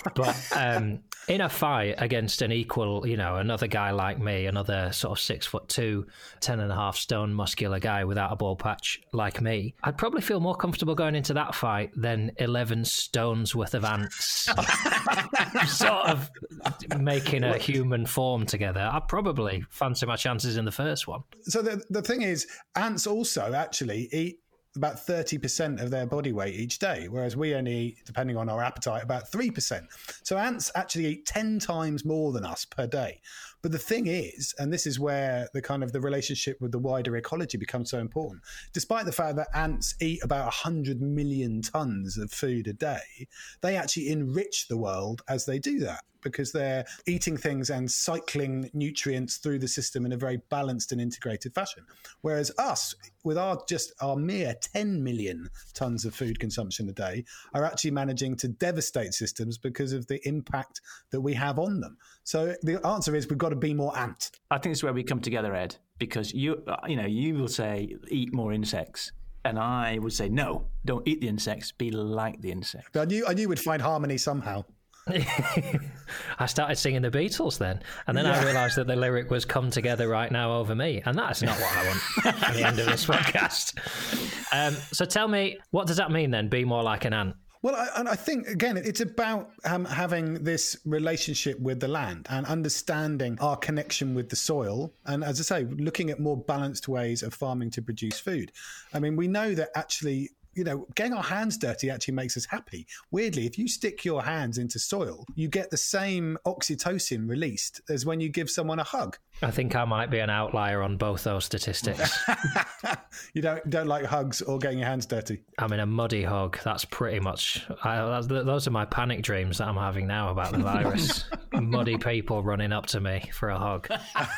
But in a fight against an equal, another guy like me, another sort of 6'2", 10.5 stone muscular guy without a ball patch like me, I'd probably feel more comfortable going into that fight than 11 stones worth of ants sort of making a human form together. I'd probably fancy my chances in the first one. So the thing is, ants also actually eat about 30% of their body weight each day, whereas we only eat, depending on our appetite, about 3%. So ants actually eat 10 times more than us per day. But But the thing is, and this is where the kind of the relationship with the wider ecology becomes so important, despite the fact that ants eat about 100 million tons of food a day, they actually enrich the world as they do that, because they're eating things and cycling nutrients through the system in a very balanced and integrated fashion. Whereas us, with our mere 10 million tons of food consumption a day, are actually managing to devastate systems because of the impact that we have on them. So the answer is we've got to be more ant. I think it's where we come together, Ed, because you will say eat more insects. And I would say, no, don't eat the insects, be like the insects. But I knew we'd find harmony somehow. I started singing the Beatles then, and then I realised that the lyric was "Come together right now over me," and that's not what I want at the end of this podcast. So tell me, what does that mean then? Be more like an ant. Well, I think, again, it's about having this relationship with the land and understanding our connection with the soil. And as I say, looking at more balanced ways of farming to produce food. I mean, we know that actually, getting our hands dirty actually makes us happy. Weirdly, if you stick your hands into soil, you get the same oxytocin released as when you give someone a hug. I think I might be an outlier on both those statistics. You don't like hugs or getting your hands dirty? I mean, a muddy hug, that's pretty much... those are my panic dreams that I'm having now about the virus. Muddy people running up to me for a hug.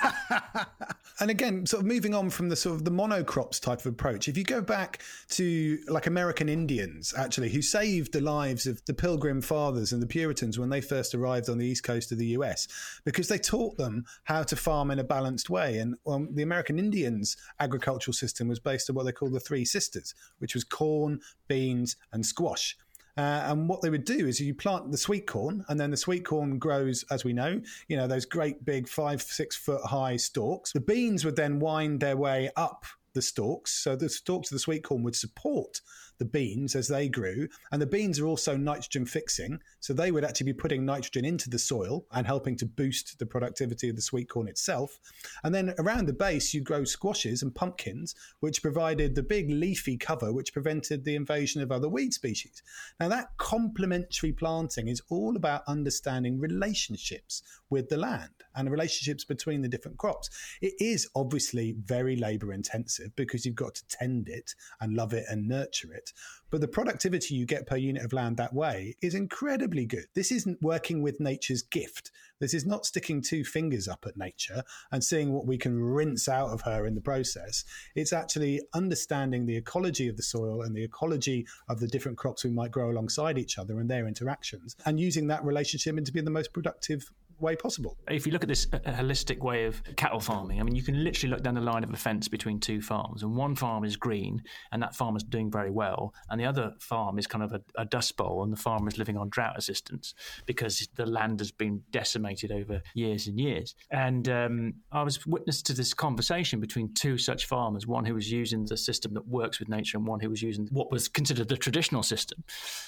And again, sort of moving on from the sort of the monocrops type of approach, if you go back to like American Indians, actually, who saved the lives of the Pilgrim Fathers and the Puritans when they first arrived on the east coast of the US, because they taught them how to farm in a balanced way. And the American Indians' agricultural system was based on what they call the Three Sisters, which was corn, beans, and squash. And what they would do is you plant the sweet corn, and then the sweet corn grows, as we know, those great big 5-6 foot high stalks. The beans would then wind their way up the stalks. So the stalks of the sweet corn would support the beans as they grew. And the beans are also nitrogen fixing. So they would actually be putting nitrogen into the soil and helping to boost the productivity of the sweet corn itself. And then around the base, you grow squashes and pumpkins, which provided the big leafy cover, which prevented the invasion of other weed species. Now, that complementary planting is all about understanding relationships with the land and relationships between the different crops. It is obviously very labor intensive because you've got to tend it and love it and nurture it. But the productivity you get per unit of land that way is incredibly good. This isn't working with nature's gift. This is not sticking two fingers up at nature and seeing what we can rinse out of her in the process. It's actually understanding the ecology of the soil and the ecology of the different crops we might grow alongside each other and their interactions, and using that relationship into be the most productive way possible. If you look at this holistic way of cattle farming, I mean, you can literally look down the line of a fence between two farms, and one farm is green and that farm is doing very well, and the other farm is kind of a dust bowl, and the farmer is living on drought assistance because the land has been decimated over years and years. And I was witness to this conversation between two such farmers, one who was using the system that works with nature and one who was using what was considered the traditional system.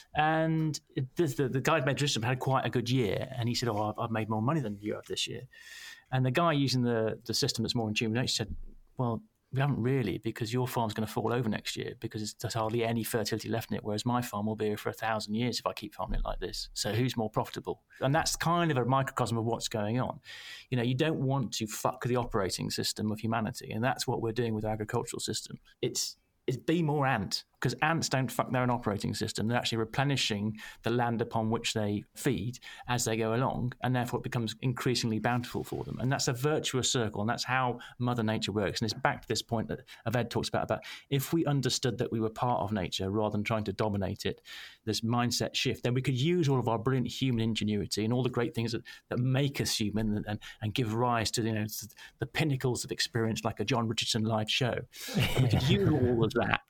And the guy who made the system had quite a good year, and he said, I've made more money than you have this year. And the guy using the system that's more in tune with nature said, well, we haven't really, because your farm's going to fall over next year because there's hardly any fertility left in it, whereas my farm will be here for 1,000 years if I keep farming it like this. So who's more profitable? And that's kind of a microcosm of what's going on. You don't want to fuck the operating system of humanity, and that's what we're doing with the agricultural system. It's be more ant, because ants don't fuck their own operating system. They're actually replenishing the land upon which they feed as they go along, and therefore it becomes increasingly bountiful for them. And that's a virtuous circle, and that's how Mother Nature works. And it's back to this point that Ed talks about if we understood that we were part of nature rather than trying to dominate it, this mindset shift, then we could use all of our brilliant human ingenuity and all the great things that make us human and give rise to the pinnacles of experience like a John Richardson live show. And we could use all of that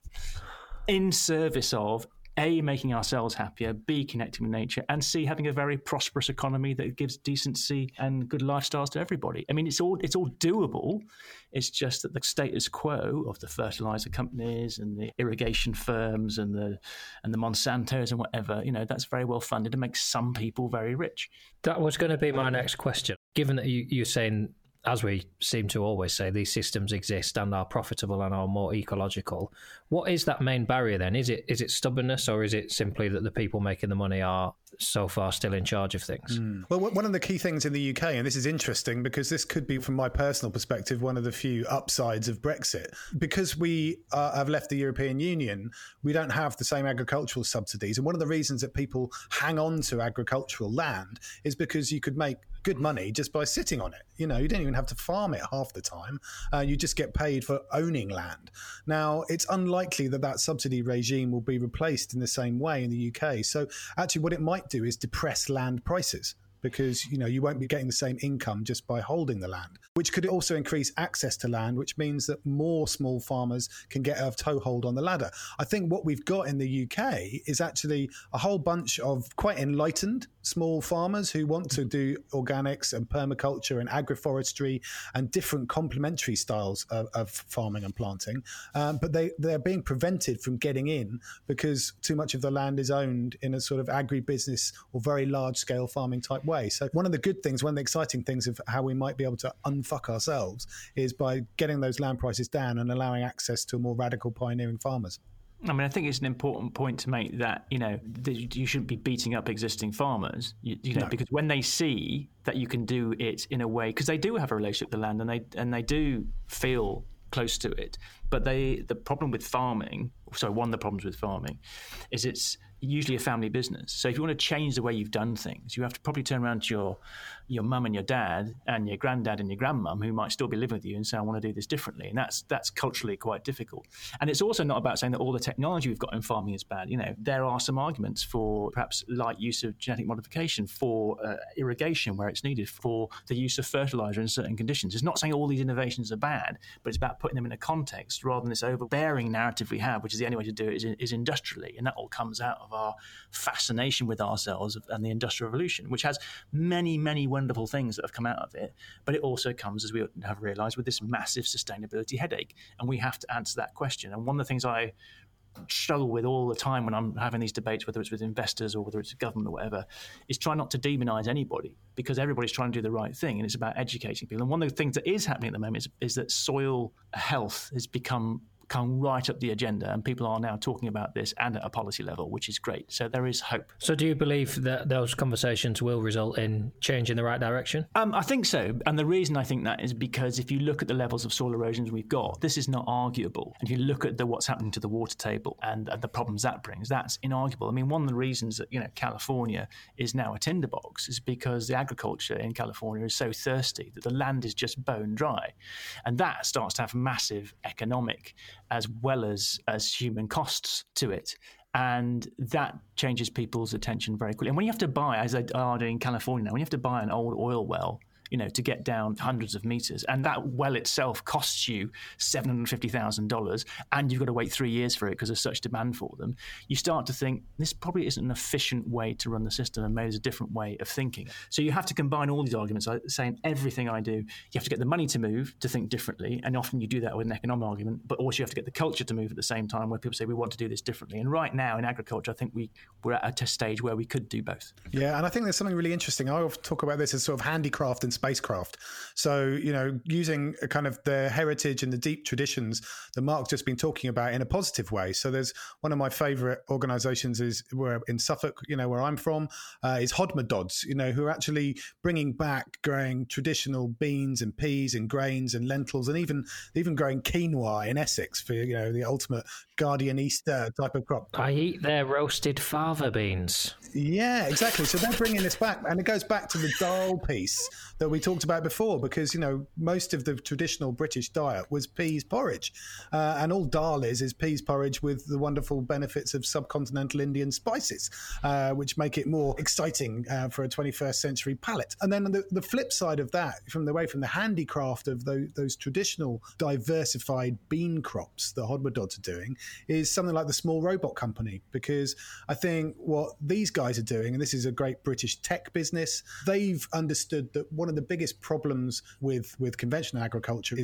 in service of A, making ourselves happier, B, connecting with nature, and C, having a very prosperous economy that gives decency and good lifestyles to everybody. I mean, it's all doable. It's just that the status quo of the fertilizer companies and the irrigation firms and the Monsantos and whatever, that's very well funded and makes some people very rich. That was going to be my next question. Given that you're saying, as we seem to always say, these systems exist and are profitable and are more ecological. What is that main barrier then? Is it stubbornness, or is it simply that the people making the money are so far still in charge of things. Well, one of the key things in the UK, and this is interesting because this could be, from my personal perspective, one of the few upsides of Brexit. Because we have left the European Union, we don't have the same agricultural subsidies. And one of the reasons that people hang on to agricultural land is because you could make good money just by sitting on it. You don't even have to farm it half the time. You just get paid for owning land. Now, it's unlikely that subsidy regime will be replaced in the same way in the UK. So actually what it might do is depress land prices, because you won't be getting the same income just by holding the land, which could also increase access to land, which means that more small farmers can get a toehold on the ladder. I think what we've got in the UK is actually a whole bunch of quite enlightened small farmers who want to do organics and permaculture and agroforestry and different complementary styles of farming and planting, but they're being prevented from getting in because too much of the land is owned in a sort of agribusiness or very large-scale farming type way. So one of the good things, one of the exciting things of how we might be able to unfuck ourselves is by getting those land prices down and allowing access to more radical pioneering farmers. I mean, I think it's an important point to make that, you shouldn't be beating up existing farmers, no. Because when they see that you can do it in a way, because they do have a relationship with the land and they do feel close to it. But one of the problems with farming is it's usually a family business. So if you want to change the way you've done things, you have to probably turn around to your mum and your dad and your granddad and your grandmum, who might still be living with you, and say, I want to do this differently. And that's culturally quite difficult. And it's also not about saying that all the technology we've got in farming is bad. There are some arguments for perhaps light use of genetic modification, for irrigation where it's needed, for the use of fertilizer in certain conditions. It's not saying all these innovations are bad, but it's about putting them in a context rather than this overbearing narrative we have, which is the only way to do it is industrially. And that all comes out of our fascination with ourselves and the Industrial Revolution, which has many, many wonderful things that have come out of it. But it also comes, as we have realised, with this massive sustainability headache. And we have to answer that question. And one of the things I struggle with all the time when I'm having these debates, whether it's with investors or whether it's government or whatever, is try not to demonize anybody, because everybody's trying to do the right thing, and it's about educating people. And one of the things that is happening at the moment is that soil health has come right up the agenda, and people are now talking about this and at a policy level, which is great. So there is hope. So do you believe that those conversations will result in change in the right direction? I think so. And the reason I think that is because if you look at the levels of soil erosion we've got, this is not arguable. And if you look at what's happening to the water table and the problems that brings, that's inarguable. I mean, one of the reasons that California is now a tinderbox is because the agriculture in California is so thirsty that the land is just bone dry. And that starts to have massive economic as well as human costs to it. And that changes people's attention very quickly. And when you have to buy, as they are doing in California now, when you have to buy an old oil well, to get down hundreds of meters, and that well itself costs you $750,000, and you've got to wait 3 years for it because there's such demand for them, you start to think this probably isn't an efficient way to run the system, and maybe there's a different way of thinking. So you have to combine all these arguments. I say in everything I do, you have to get the money to move to think differently, and often you do that with an economic argument, but also you have to get the culture to move at the same time, where people say we want to do this differently. And right now in agriculture, I think we're at a stage where we could do both. Yeah, and I think there's something really interesting. I often talk about this as sort of handicraft and spacecraft. So, using kind of the heritage and the deep traditions that Mark's just been talking about in a positive way. So there's one of my favourite organisations where in Suffolk, where I'm from, is Hodmedod's, who are actually bringing back growing traditional beans and peas and grains and lentils, and even growing quinoa in Essex for, the ultimate Guardian Easter type of crop. I eat their roasted fava beans. Yeah, exactly. So they're bringing this back, and it goes back to the dal piece that we talked about before, because most of the traditional British diet was peas porridge, and all dal is peas porridge with the wonderful benefits of subcontinental Indian spices, which make it more exciting for a 21st century palate. And then the flip side of that, from the handicraft of those traditional diversified bean crops that Hodmedods are doing, is something like the Small Robot Company, because I think what these guys are doing, and this is a great British tech business, they've understood that one of the biggest problems with conventional agriculture is the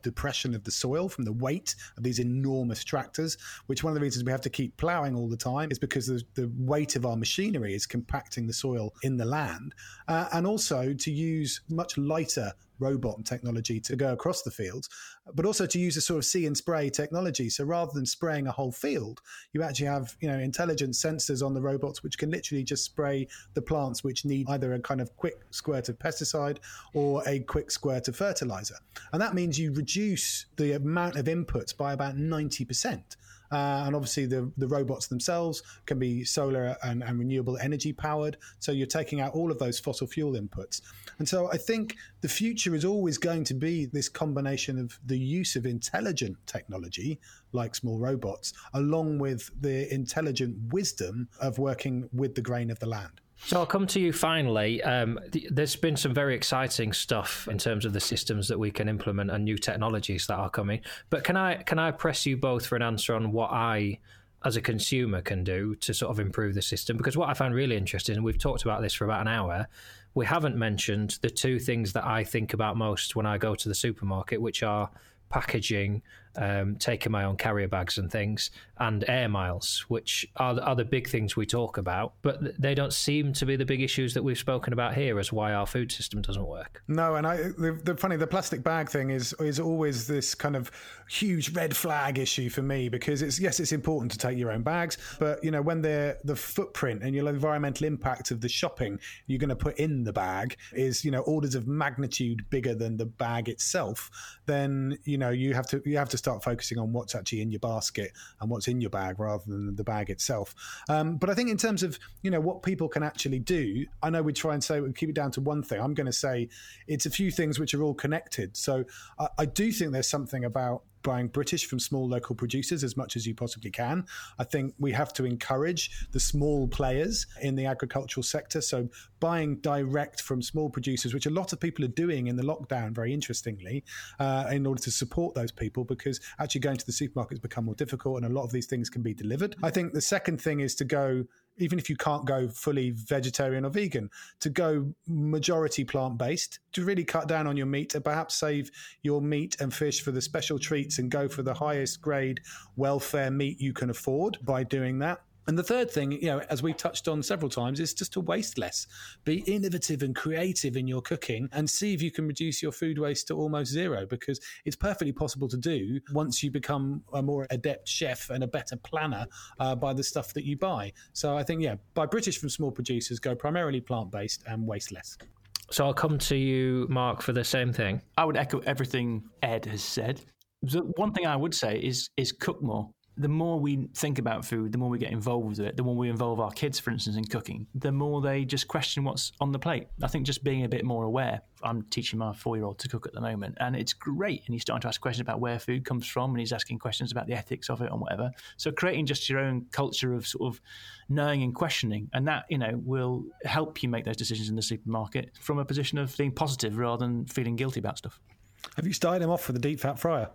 depression of the soil from the weight of these enormous tractors, which one of the reasons we have to keep ploughing all the time is because the weight of our machinery is compacting the soil in the land, and also to use much lighter robot technology to go across the fields, but also to use a sort of see and spray technology. So rather than spraying a whole field, you actually have, intelligent sensors on the robots which can literally just spray the plants which need either a kind of quick squirt of pesticide or a quick squirt of fertilizer. And that means you reduce the amount of inputs by about 90%. And obviously the robots themselves can be solar and renewable energy powered. So you're taking out all of those fossil fuel inputs. And so I think the future is always going to be this combination of the use of intelligent technology, like small robots, along with the intelligent wisdom of working with the grain of the land. So I'll come to you finally. There's been some very exciting stuff in terms of the systems that we can implement and new technologies that are coming. But can I press you both for an answer on what I, as a consumer, can do to sort of improve the system? Because what I found really interesting, and we've talked about this for about an hour, we haven't mentioned the two things that I think about most when I go to the supermarket, which are packaging, taking my own carrier bags and things, and air miles, which are the big things we talk about, but they don't seem to be the big issues that we've spoken about here as why our food system doesn't work. No, and the plastic bag thing is always this kind of huge red flag issue for me, because it's important to take your own bags, but when the footprint and your environmental impact of the shopping you're going to put in the bag is orders of magnitude bigger than the bag itself, then you have to start focusing on what's actually in your basket and what's in your bag rather than the bag itself. But I think in terms of what people can actually do, I know we try and say we keep it down to one thing. I'm going to say it's a few things which are all connected. So I do think there's something about buying British from small local producers as much as you possibly can. I think we have to encourage the small players in the agricultural sector. So buying direct from small producers, which a lot of people are doing in the lockdown, very interestingly, in order to support those people, because actually going to the supermarkets become more difficult and a lot of these things can be delivered. I think the second thing is to go, even if you can't go fully vegetarian or vegan, to go majority plant-based, to really cut down on your meat and perhaps save your meat and fish for the special treats and go for the highest grade welfare meat you can afford by doing that. And the third thing, as we've touched on several times, is just to waste less. Be innovative and creative in your cooking and see if you can reduce your food waste to almost zero, because it's perfectly possible to do once you become a more adept chef and a better planner by the stuff that you buy. So I think, buy British from small producers, go primarily plant-based and waste less. So I'll come to you, Mark, for the same thing. I would echo everything Ed has said. The one thing I would say is cook more. The more we think about food, the more we get involved with it, the more we involve our kids, for instance, in cooking, the more they just question what's on the plate. I think just being a bit more aware. I'm teaching my 4-year-old to cook at the moment, and it's great. And he's starting to ask questions about where food comes from, and he's asking questions about the ethics of it and whatever. So creating just your own culture of sort of knowing and questioning, and that, will help you make those decisions in the supermarket from a position of being positive rather than feeling guilty about stuff. Have you started him off with a deep fat fryer?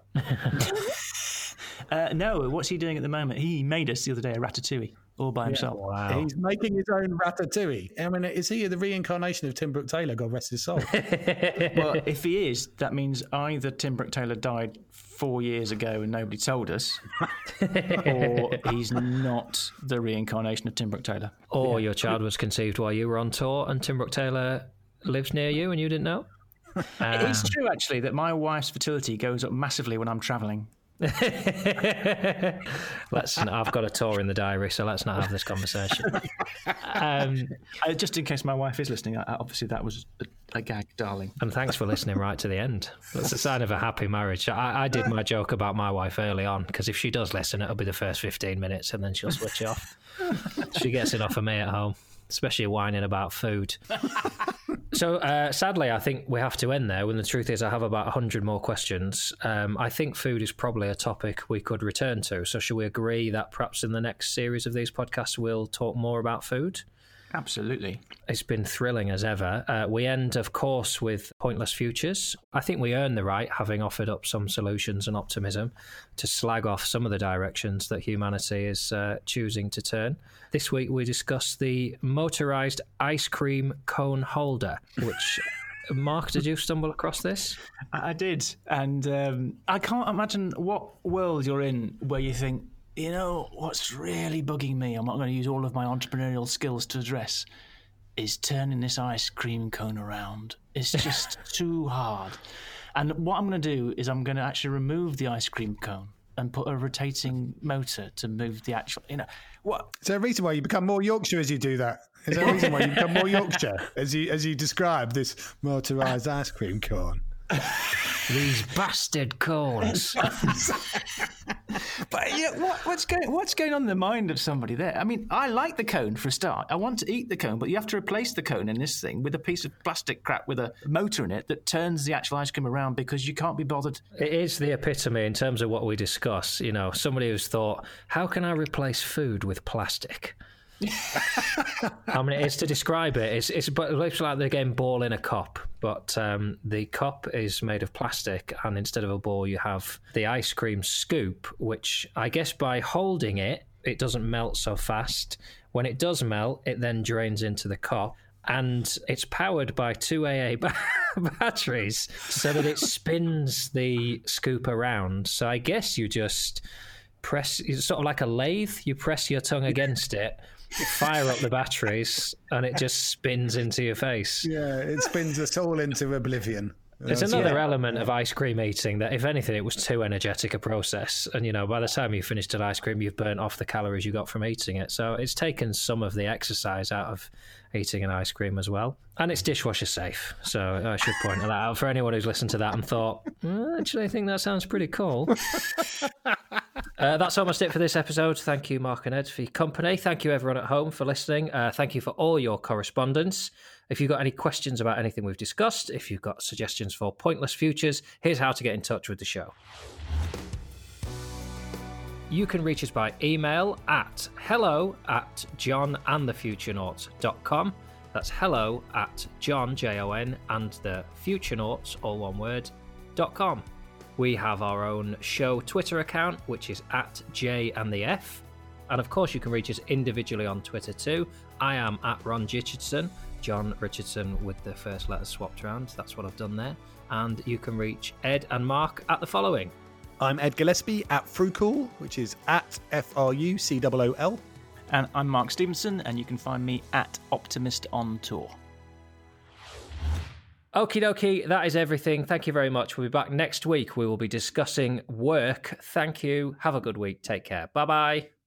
No, what's he doing at the moment? He made us the other day a ratatouille all by himself. Wow. He's making his own ratatouille. I mean, is he the reincarnation of Tim Brooke Taylor, God rest his soul? Well, if he is, that means either Tim Brooke Taylor died 4 years ago and nobody told us, or he's not the reincarnation of Tim Brooke Taylor. Or your child was conceived while you were on tour and Tim Brooke Taylor lives near you and you didn't know? It's true, actually, that my wife's fertility goes up massively when I'm travelling. I've got a tour in the diary, so let's not have this conversation. Just in case my wife is listening, obviously that was a gag, darling. And thanks for listening right to the end. That's a sign of a happy marriage. I did my joke about my wife early on, because if she does listen, it'll be the first 15 minutes and then she'll switch off. She gets enough of me at home, especially whining about food. So sadly, I think we have to end there, when the truth is I have about 100 more questions. I think food is probably a topic we could return to. So should we agree that perhaps in the next series of these podcasts we'll talk more about food? Absolutely. It's been thrilling as ever. We end, of course, with Pointless Futures. I think we earn the right, having offered up some solutions and optimism, to slag off some of the directions that humanity is choosing to turn. This week we discuss the motorised ice cream cone holder, which Mark, did you stumble across this? I did, and I can't imagine what world you're in where you think, you know, what's really bugging me, I'm not going to use all of my entrepreneurial skills to address, is turning this ice cream cone around. It's just too hard. And what I'm going to do is I'm going to actually remove the ice cream cone and put a rotating motor to move the actual, what? Is there a reason why you become more Yorkshire as you do that? Is there a reason why you become more Yorkshire as you describe this motorised ice cream cone? These bastard cones. But what's going on in the mind of somebody there? I mean, I like the cone for a start. I want to eat the cone, but you have to replace the cone in this thing with a piece of plastic crap with a motor in it that turns the actual ice cream around because you can't be bothered. It is the epitome in terms of what we discuss. You know, somebody who's thought, how can I replace food with plastic? I mean, it's to describe it. It's like the game Ball in a Cup, but the cup is made of plastic, and instead of a ball, you have the ice cream scoop, which I guess by holding it, it doesn't melt so fast. When it does melt, it then drains into the cup, and it's powered by 2 AA batteries, so that it spins the scoop around. So I guess you just press, it's sort of like a lathe. You press your tongue against it, fire up the batteries, and it just spins into your face. Yeah, it spins us all into oblivion. There's another element of ice cream eating that, if anything, it was too energetic a process. And, by the time you finished an ice cream, you've burnt off the calories you got from eating it. So it's taken some of the exercise out of eating an ice cream as well. And it's dishwasher safe. So I should point that out for anyone who's listened to that and thought, actually, I think that sounds pretty cool. That's almost it for this episode. Thank you, Mark and Ed, for your company. Thank you, everyone at home, for listening. Thank you for all your correspondence. If you've got any questions about anything we've discussed, if you've got suggestions for pointless futures, here's how to get in touch with the show. You can reach us by email at hello@johnandthefuturenauts.com. That's hello@John, Jon, and the futurenauts, all one word, .com. We have our own show Twitter account, which is @JandTheF. And of course, you can reach us individually on Twitter too. I am @Ron Richardson, John Richardson with the first letters swapped around. That's what I've done there. And you can reach Ed and Mark at the following. I'm Ed Gillespie @Frucool, which is @FRUCOOL. And I'm Mark Stevenson, and you can find me @OptimistOnTour. Okie dokie, that is everything. Thank you very much. We'll be back next week. We will be discussing work. Thank you. Have a good week. Take care. Bye-bye.